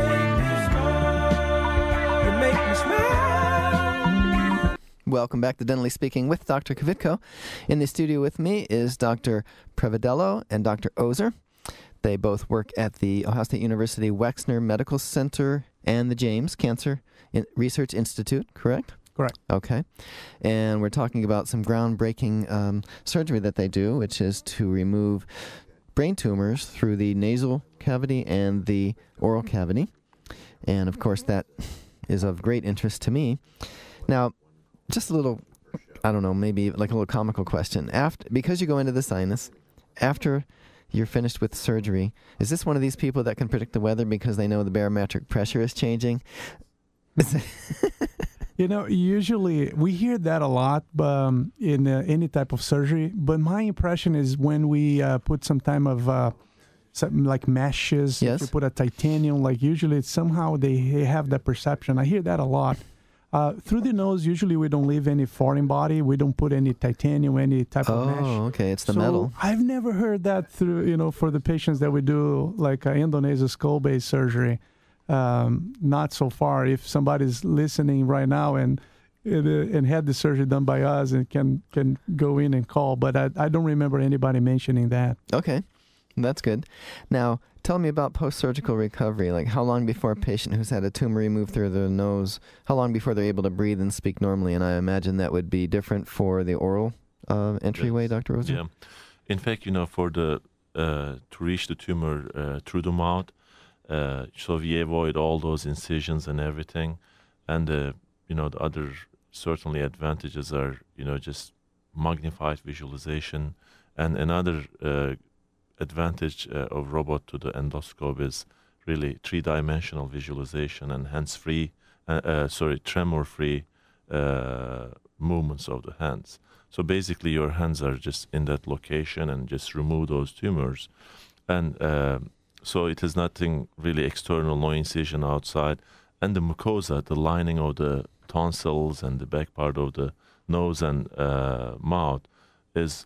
You make me smile. Welcome back to Dentally Speaking with Dr. Kvitko. In the studio with me is Dr. Previdello and Dr. Ozer. They both work at the Ohio State University Wexner Medical Center and the James Cancer Research Institute, correct? Correct. Okay. And we're talking about some groundbreaking surgery that they do, which is to remove brain tumors through the nasal cavity and the oral cavity. And, of course, that is of great interest to me. Now, just a little, I don't know, maybe like a little comical question. Because you go into the sinus, after you're finished with surgery, is this one of these people that can predict the weather because they know the barometric pressure is changing? Usually we hear that a lot in any type of surgery. But my impression is when we put some time of something like meshes, if you put a titanium, like usually it's somehow they have that perception. I hear that a lot. Through the nose, usually we don't leave any foreign body. We don't put any titanium, any type of mesh. Oh, okay. It's the metal. I've never heard that through, for the patients that we do like endonasal skull-base surgery. Not so far. If somebody's listening right now and had the surgery done by us and can go in and call, but I don't remember anybody mentioning that. Okay, that's good. Now, tell me about post-surgical recovery. Like how long before a patient who's had a tumor removed through their nose, how long before they're able to breathe and speak normally? And I imagine that would be different for the oral entryway, Dr. Rosen? Yeah. In fact, for the to reach the tumor through the mouth, so we avoid all those incisions and everything. And, the other certainly advantages are, just magnified visualization. And another advantage of robot to the endoscope is really three-dimensional visualization and tremor-free movements of the hands. So basically your hands are just in that location and just remove those tumors. And so it is nothing really external, no incision outside. And the mucosa, the lining of the tonsils and the back part of the nose and mouth is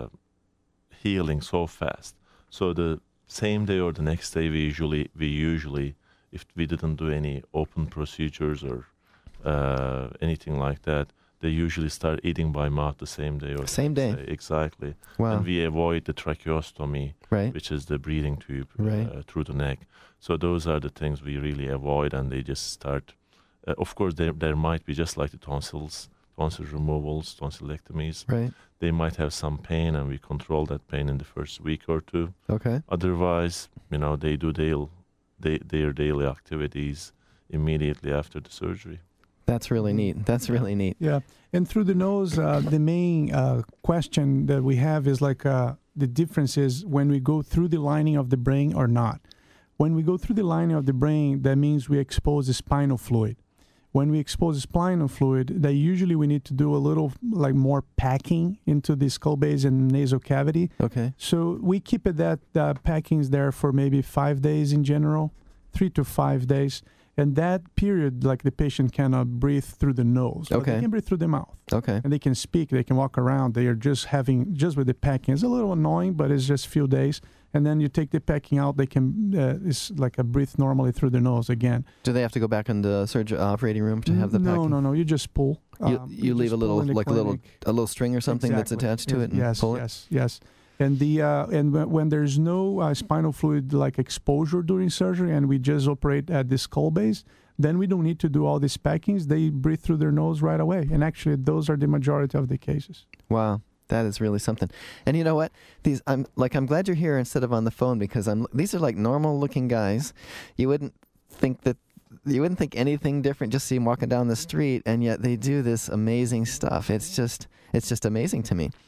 healing so fast. So the same day or the next day, we usually, if we didn't do any open procedures or anything like that, they usually start eating by mouth the same day. Same day. Exactly. Wow. And we avoid the tracheostomy, right, which is the breathing tube through the neck. So those are the things we really avoid, and they just start. Of course, there might be, just like the tonsil removals, tonsillectomies. Right. They might have some pain, and we control that pain in the first week or two. Okay. Otherwise, they do their daily activities immediately after the surgery. That's really neat. That's really neat. Yeah. And through the nose, the main question that we have is like the difference is when we go through the lining of the brain or not. When we go through the lining of the brain, that means we expose the spinal fluid. When we expose the spinal fluid, that usually we need to do a little like more packing into the skull base and nasal cavity. Okay. So we keep it that packings there for maybe 5 days in general, 3 to 5 days. And that period, like the patient cannot breathe through the nose. But they can breathe through the mouth. Okay. And they can speak, they can walk around. They are just with the packing. It's a little annoying, but it's just a few days. And then you take the packing out, they can, it's like a breathe normally through the nose again. Do they have to go back in the operating room to have the packing? No. You just pull. You leave a little, like a little string or something that's attached to it and pull it? Yes. And when there's no spinal fluid like exposure during surgery, and we just operate at the skull base, then we don't need to do all these packings. They breathe through their nose right away. And actually, those are the majority of the cases. Wow, that is really something. And you know what? I'm glad you're here instead of on the phone, because these are like normal-looking guys. You wouldn't think anything different just see them walking down the street, and yet they do this amazing stuff. It's just amazing to me.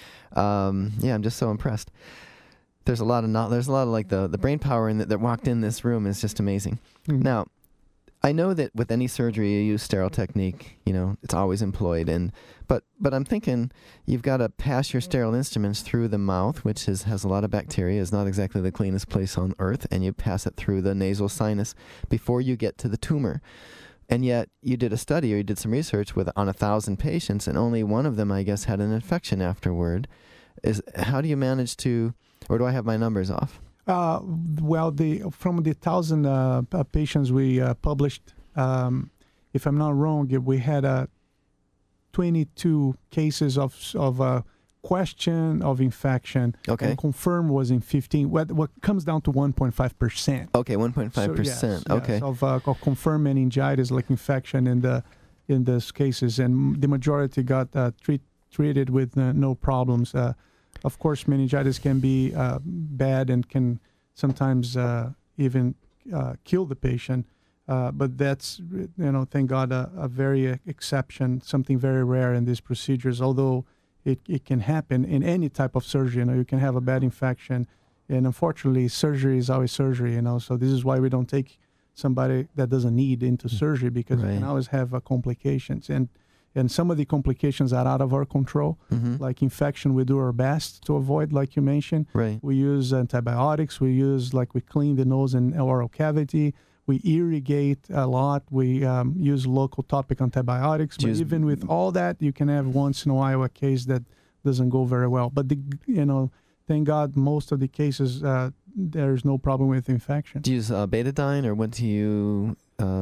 I'm just so impressed. There's a lot of like the brain power that walked in this room is just amazing. Mm-hmm. Now, I know that with any surgery you use sterile technique. It's always employed, but I'm thinking you've got to pass your sterile instruments through the mouth, which has a lot of bacteria. It's not exactly the cleanest place on earth, and you pass it through the nasal sinus before you get to the tumor. And yet you did a study, or you did some research on 1,000 patients, and only one of them, I guess, had an infection afterward. How do you manage to, or do I have my numbers off? From the 1,000 patients we published, if I'm not wrong, we had 22 cases of question of infection. Okay. And confirmed was in 15. What comes down to 1.5%. Okay, 1.5%. Okay. Of confirmed meningitis, like infection in those cases, and the majority got treated with no problems. Of course, meningitis can be bad and can sometimes even kill the patient. But that's, thank God, a very exception, something very rare in these procedures, although it can happen in any type of surgery. You can have a bad infection, and unfortunately, surgery is always surgery, so this is why we don't take somebody that doesn't need into surgery, because you can always have complications. And some of the complications are out of our control, like infection. We do our best to avoid, like you mentioned. Right. We use antibiotics. We clean the nose and oral cavity. We irrigate a lot. We use local topic antibiotics. But even with all that, you can have once in a while a case that doesn't go very well. But thank God, most of the cases there's no problem with infection. Do you use betadine, or what do you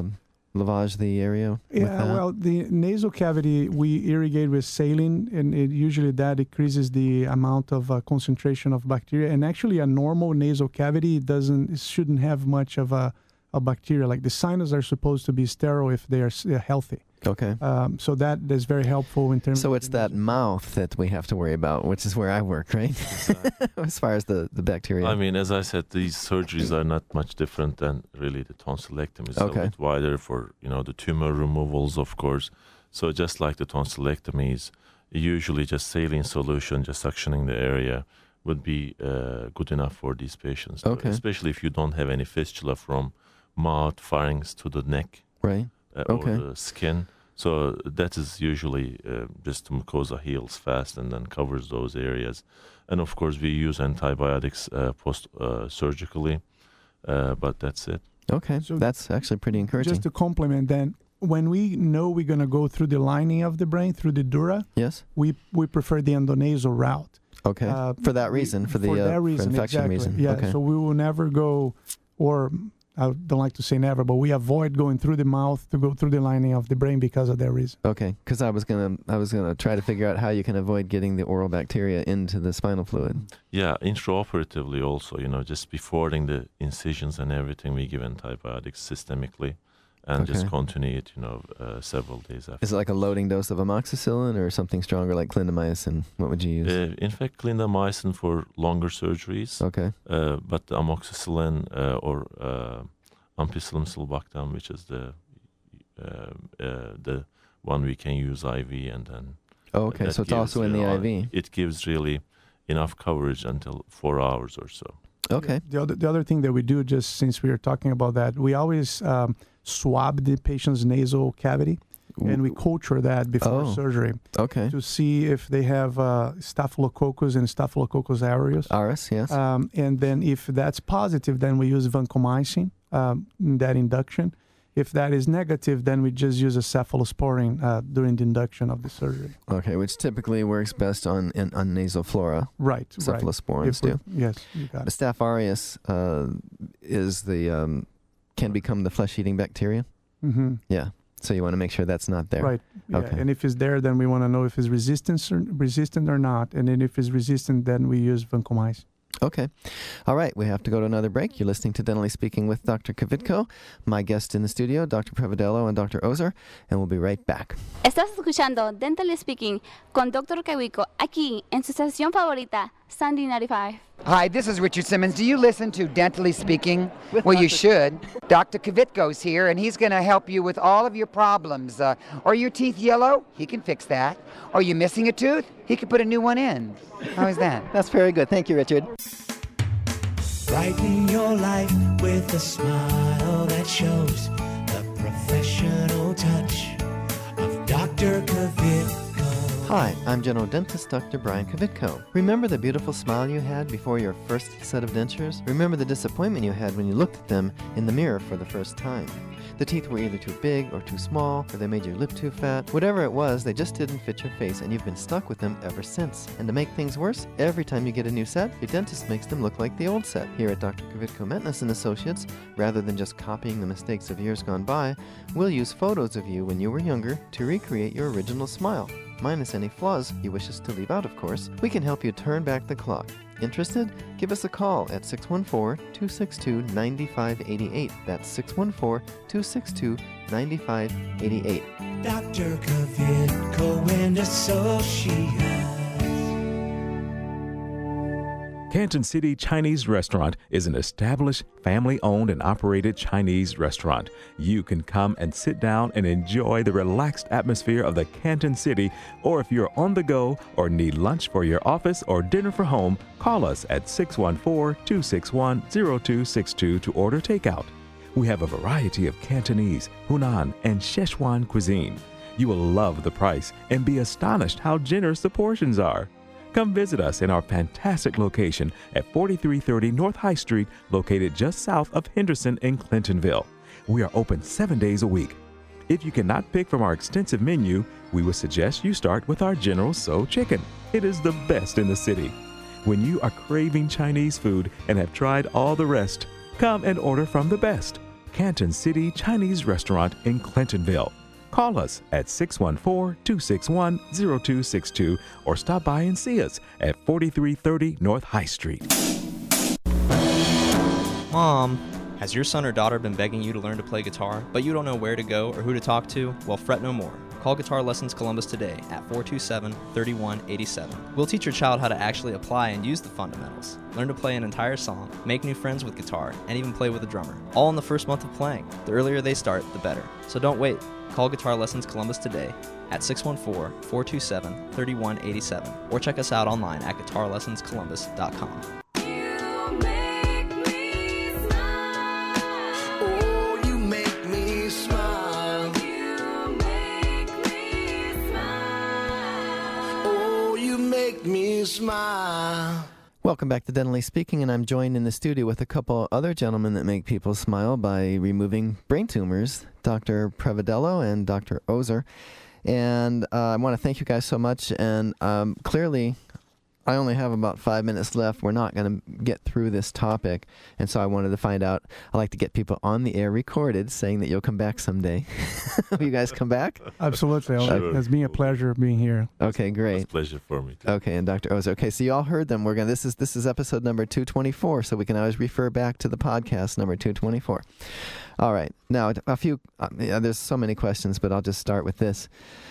lavage the area? Yeah, well, the nasal cavity we irrigate with saline, and usually that decreases the amount of concentration of bacteria. And actually, a normal nasal cavity shouldn't have much of a bacteria. Like the sinus are supposed to be sterile if they are healthy. Okay. So that is very helpful in terms. So it's that mouth that we have to worry about, which is where I work, right? As far as the bacteria. I mean, as I said, these surgeries are not much different than really the tonsillectomy. It's a bit wider for the tumor removals, of course. So just like the tonsillectomies, usually just saline solution, just suctioning the area, would be good enough for these patients. Okay. Especially if you don't have any fistula from mouth, pharynx to the neck, right? Or the skin. So that is usually just the mucosa heals fast and then covers those areas. And of course, we use antibiotics post-surgically, but that's it. Okay, so that's actually pretty encouraging. Just to complement then, when we know we're going to go through the lining of the brain, through the dura, yes, we prefer the endonasal route. Okay, for that reason, for infection exactly. reason. Yeah, okay. So we will never go, or I don't like to say never, but we avoid going through the mouth to go through the lining of the brain because of that reason. Okay, because I was gonna try to figure out how you can avoid getting the oral bacteria into the spinal fluid. Yeah, intraoperatively also, just before the incisions and everything, we give antibiotics systemically and just continue it, several days after. Is it like a loading dose of amoxicillin or something stronger like clindamycin? What would you use? In fact, clindamycin for longer surgeries. Okay. But the amoxicillin or ampicillin sulbactam, which is the one we can use IV, and then. Oh, okay. So it's also in the IV. It gives really enough coverage until 4 hours or so. Okay. The other thing that we do, just since we are talking about that, we always swab the patient's nasal cavity, and we culture that before surgery. Okay. To see if they have Staphylococcus and Staphylococcus aureus. Aureus, yes. And then if that's positive, then we use vancomycin in that induction. If that is negative, then we just use a cephalosporin during the induction of the surgery. Okay, which typically works best on nasal flora. Right. Cephalosporins do. Yes, you got it. The Staph aureus can become the flesh-eating bacteria. Mm-hmm. Yeah. So you want to make sure that's not there. Right. Yeah. Okay. And if it's there, then we want to know if it's resistant or not. And then if it's resistant, then we use vancomycin. Okay. All right. We have to go to another break. You're listening to Dentally Speaking with Dr. Kvitko. My guest in the studio, Dr. Prevedello and Dr. Ozer. And we'll be right back. Estás escuchando Dentally Speaking con Dr. Kvitko aquí en su estación favorita, Sandy 95. Hi, this is Richard Simmons. Do you listen to Dentally Speaking? Well, you should. Dr. Kvitko's here, and he's going to help you with all of your problems. Are your teeth yellow? He can fix that. Are you missing a tooth? He can put a new one in. How is that? That's very good. Thank you, Richard. Brighten your life with a smile that shows the professional touch of Dr. Kvitko. Hi, I'm General Dentist Dr. Brian Kvitko. Remember the beautiful smile you had before your first set of dentures? Remember the disappointment you had when you looked at them in the mirror for the first time? The teeth were either too big or too small, or they made your lip too fat. Whatever it was, they just didn't fit your face, and you've been stuck with them ever since. And to make things worse, every time you get a new set, your dentist makes them look like the old set. Here at Dr. Kvitko Mentness & Associates, rather than just copying the mistakes of years gone by, we'll use photos of you when you were younger to recreate your original smile. Minus any flaws you wish us to leave out, of course. We can help you turn back the clock. Interested? Give us a call at 614-262-9588. That's 614-262-9588. Dr. Kvitko and Associates. Canton City Chinese Restaurant is an established, family-owned and operated Chinese restaurant. You can come and sit down and enjoy the relaxed atmosphere of the Canton City, or if you're on the go or need lunch for your office or dinner for home, call us at 614-261-0262 to order takeout. We have a variety of Cantonese, Hunan, and Szechuan cuisine. You will love the price and be astonished how generous the portions are. Come visit us in our fantastic location at 4330 North High Street, located just south of Henderson in Clintonville. We are open 7 days a week. If you cannot pick from our extensive menu, we would suggest you start with our General Tso chicken. It is the best in the city. When you are craving Chinese food and have tried all the rest, come and order from the best. Canton City Chinese Restaurant in Clintonville. Call us at 614-261-0262 or stop by and see us at 4330 North High Street. Mom, has your son or daughter been begging you to learn to play guitar, but you don't know where to go or who to talk to? Well, fret no more. Call Guitar Lessons Columbus today at 427-3187. We'll teach your child how to actually apply and use the fundamentals. Learn to play an entire song, make new friends with guitar, and even play with a drummer. All in the first month of playing. The earlier they start, the better. So don't wait. Call Guitar Lessons Columbus today at 614-427-3187 or check us out online at guitarlessonscolumbus.com. Smile. Welcome back to Dentally Speaking, and I'm joined in the studio with a couple other gentlemen that make people smile by removing brain tumors, Dr. Prevedello and Dr. Ozer. And I want to thank you guys so much, and clearly I only have about 5 minutes left. We're not going to get through this topic, and so I wanted to find out. I like to get people on the air recorded saying that you'll come back someday. Will you guys come back? Absolutely. Sure. It's been a pleasure being here. Okay, great. It's a pleasure for me too. Okay, and Dr. Ozer. Okay, so you all heard them. This is episode number 224, so we can always refer back to the podcast number 224. All right. Now, a few. There's so many questions, but I'll just start with this.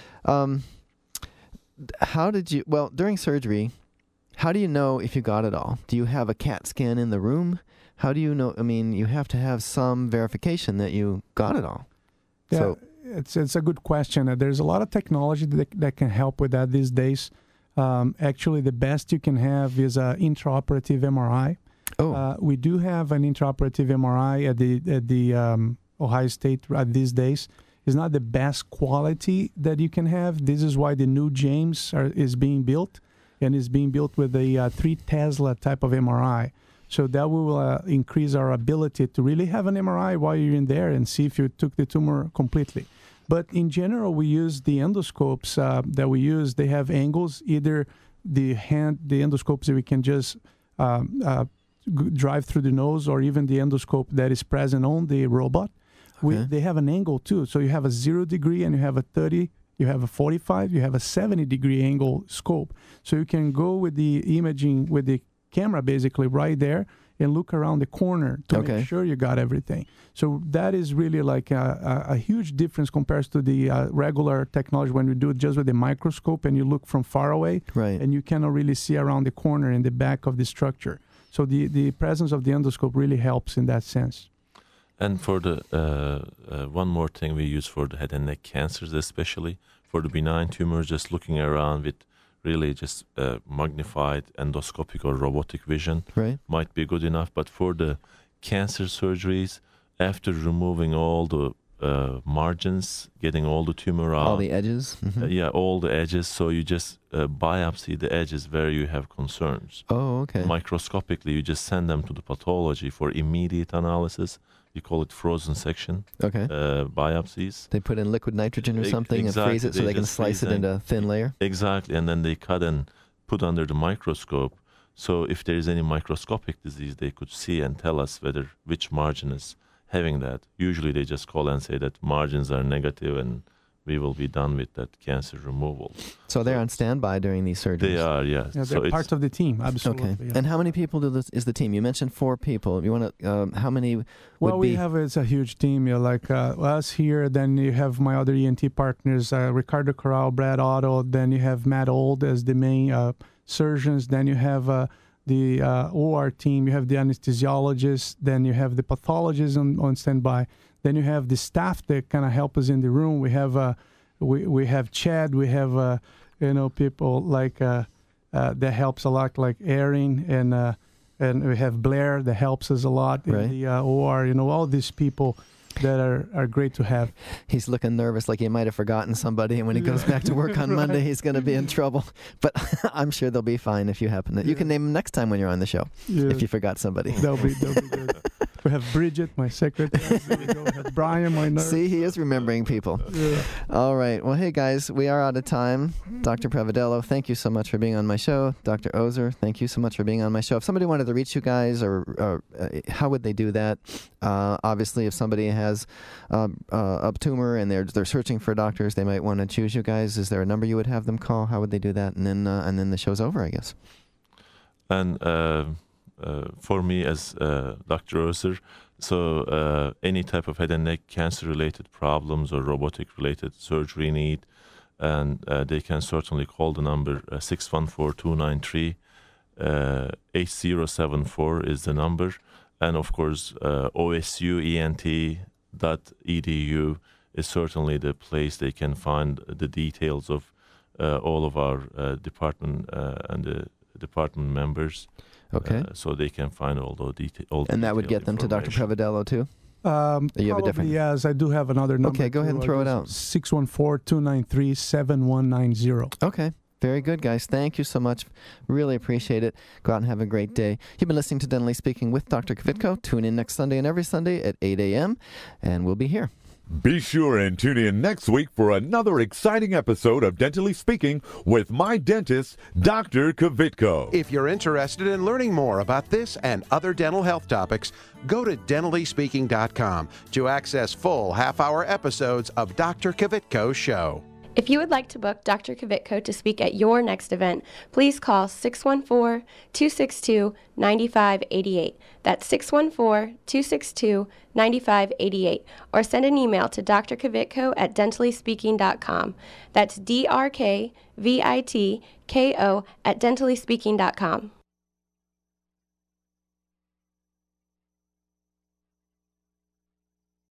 How did you? Well, during surgery. How do you know if you got it all? Do you have a CAT scan in the room? How do you know? I mean, you have to have some verification that you got it all. Yeah, so, it's a good question. There's a lot of technology that can help with that these days. Actually, the best you can have is an intraoperative MRI. Oh. We do have an intraoperative MRI at the Ohio State these days. It's not the best quality that you can have. This is why the new James is being built. And is being built with a 3 Tesla type of MRI. So that will increase our ability to really have an MRI while you're in there and see if you took the tumor completely. But in general, we use the endoscopes that we use. They have angles, either the endoscopes that we can just drive through the nose, or even the endoscope that is present on the robot. Okay. They have an angle too. So you have a 0 degree and you have a 30. You have a 45, you have a 70-degree angle scope. So you can go with the imaging, with the camera basically right there, and look around the corner to make sure you got everything. So that is really like a huge difference compared to the regular technology when we do it just with the microscope and you look from far away, and you cannot really see around the corner in the back of the structure. So the presence of the endoscope really helps in that sense. And for the one more thing we use for the head and neck cancers, especially for the benign tumors, just looking around with really just magnified endoscopic or robotic vision might be good enough. But for the cancer surgeries, after removing all the margins, getting all the tumor out. All the edges? Yeah, all the edges. So you just biopsy the edges where you have concerns. Oh, okay. Microscopically, you just send them to the pathology for immediate analysis. You call it frozen section biopsies. They put in liquid nitrogen or something and freeze it so they can slice it into a thin layer? Exactly, and then they cut and put under the microscope. So if there is any microscopic disease, they could see and tell us which margin is having that. Usually they just call and say that margins are negative and we will be done with that cancer removal. So they're on standby during these surgeries? They are, yes. Yeah, they're part of the team, absolutely. Okay. Yeah. And how many people is the team? You mentioned 4 people. You want to? How many would be? It's a huge team. Like us here, then you have my other ENT partners, Ricardo Corral, Brad Otto, then you have Matt Old as the main surgeons, then you have the OR team, you have the anesthesiologist, then you have the pathologist on standby, then you have the staff that kind of help us in the room. We have we have Chad, we have people like that helps a lot, like Erin, and we have Blair that helps us a lot in the OR. All these people that are great to have. He's looking nervous, like he might have forgotten somebody, and when he goes back to work on Monday, he's going to be in trouble. But I'm sure they'll be fine if you happen to. You can name them next time when you're on the show, if you forgot somebody. They'll be good. We have Bridget, my secretary. We have Brian, my nurse. See, he is remembering people. Yeah. All right. Well, hey, guys, we are out of time. Dr. Prevedello, thank you so much for being on my show. Dr. Ozer, thank you so much for being on my show. If somebody wanted to reach you guys, or how would they do that? Obviously, if somebody has a tumor and they're searching for doctors, they might want to choose you guys. Is there a number you would have them call? How would they do that? And then the show's over, I guess. And for me as Dr. Ozer, so any type of head and neck cancer-related problems or robotic-related surgery need, and they can certainly call the number 614-293. 8074 is the number. And of course, osuent.edu is certainly the place they can find the details of all of our department and the department members. Okay. So they can find all the details. And that would get them to Dr. Prevedello, too? You have a different. Yes, I do have another number. Okay, go ahead and throw it out. 614-293-7190. Okay. Very good, guys. Thank you so much. Really appreciate it. Go out and have a great day. You've been listening to Dentally Speaking with Dr. Kvitko. Tune in next Sunday and every Sunday at 8 a.m., and we'll be here. Be sure and tune in next week for another exciting episode of Dentally Speaking with my dentist, Dr. Kvitko. If you're interested in learning more about this and other dental health topics, go to dentallyspeaking.com to access full half-hour episodes of Dr. Kvitko's show. If you would like to book Dr. Kvitko to speak at your next event, please call 614-262-9588. That's 614-262-9588. Or send an email to drkvitko at dentallyspeaking.com. That's DRKVITKO at dentallyspeaking.com.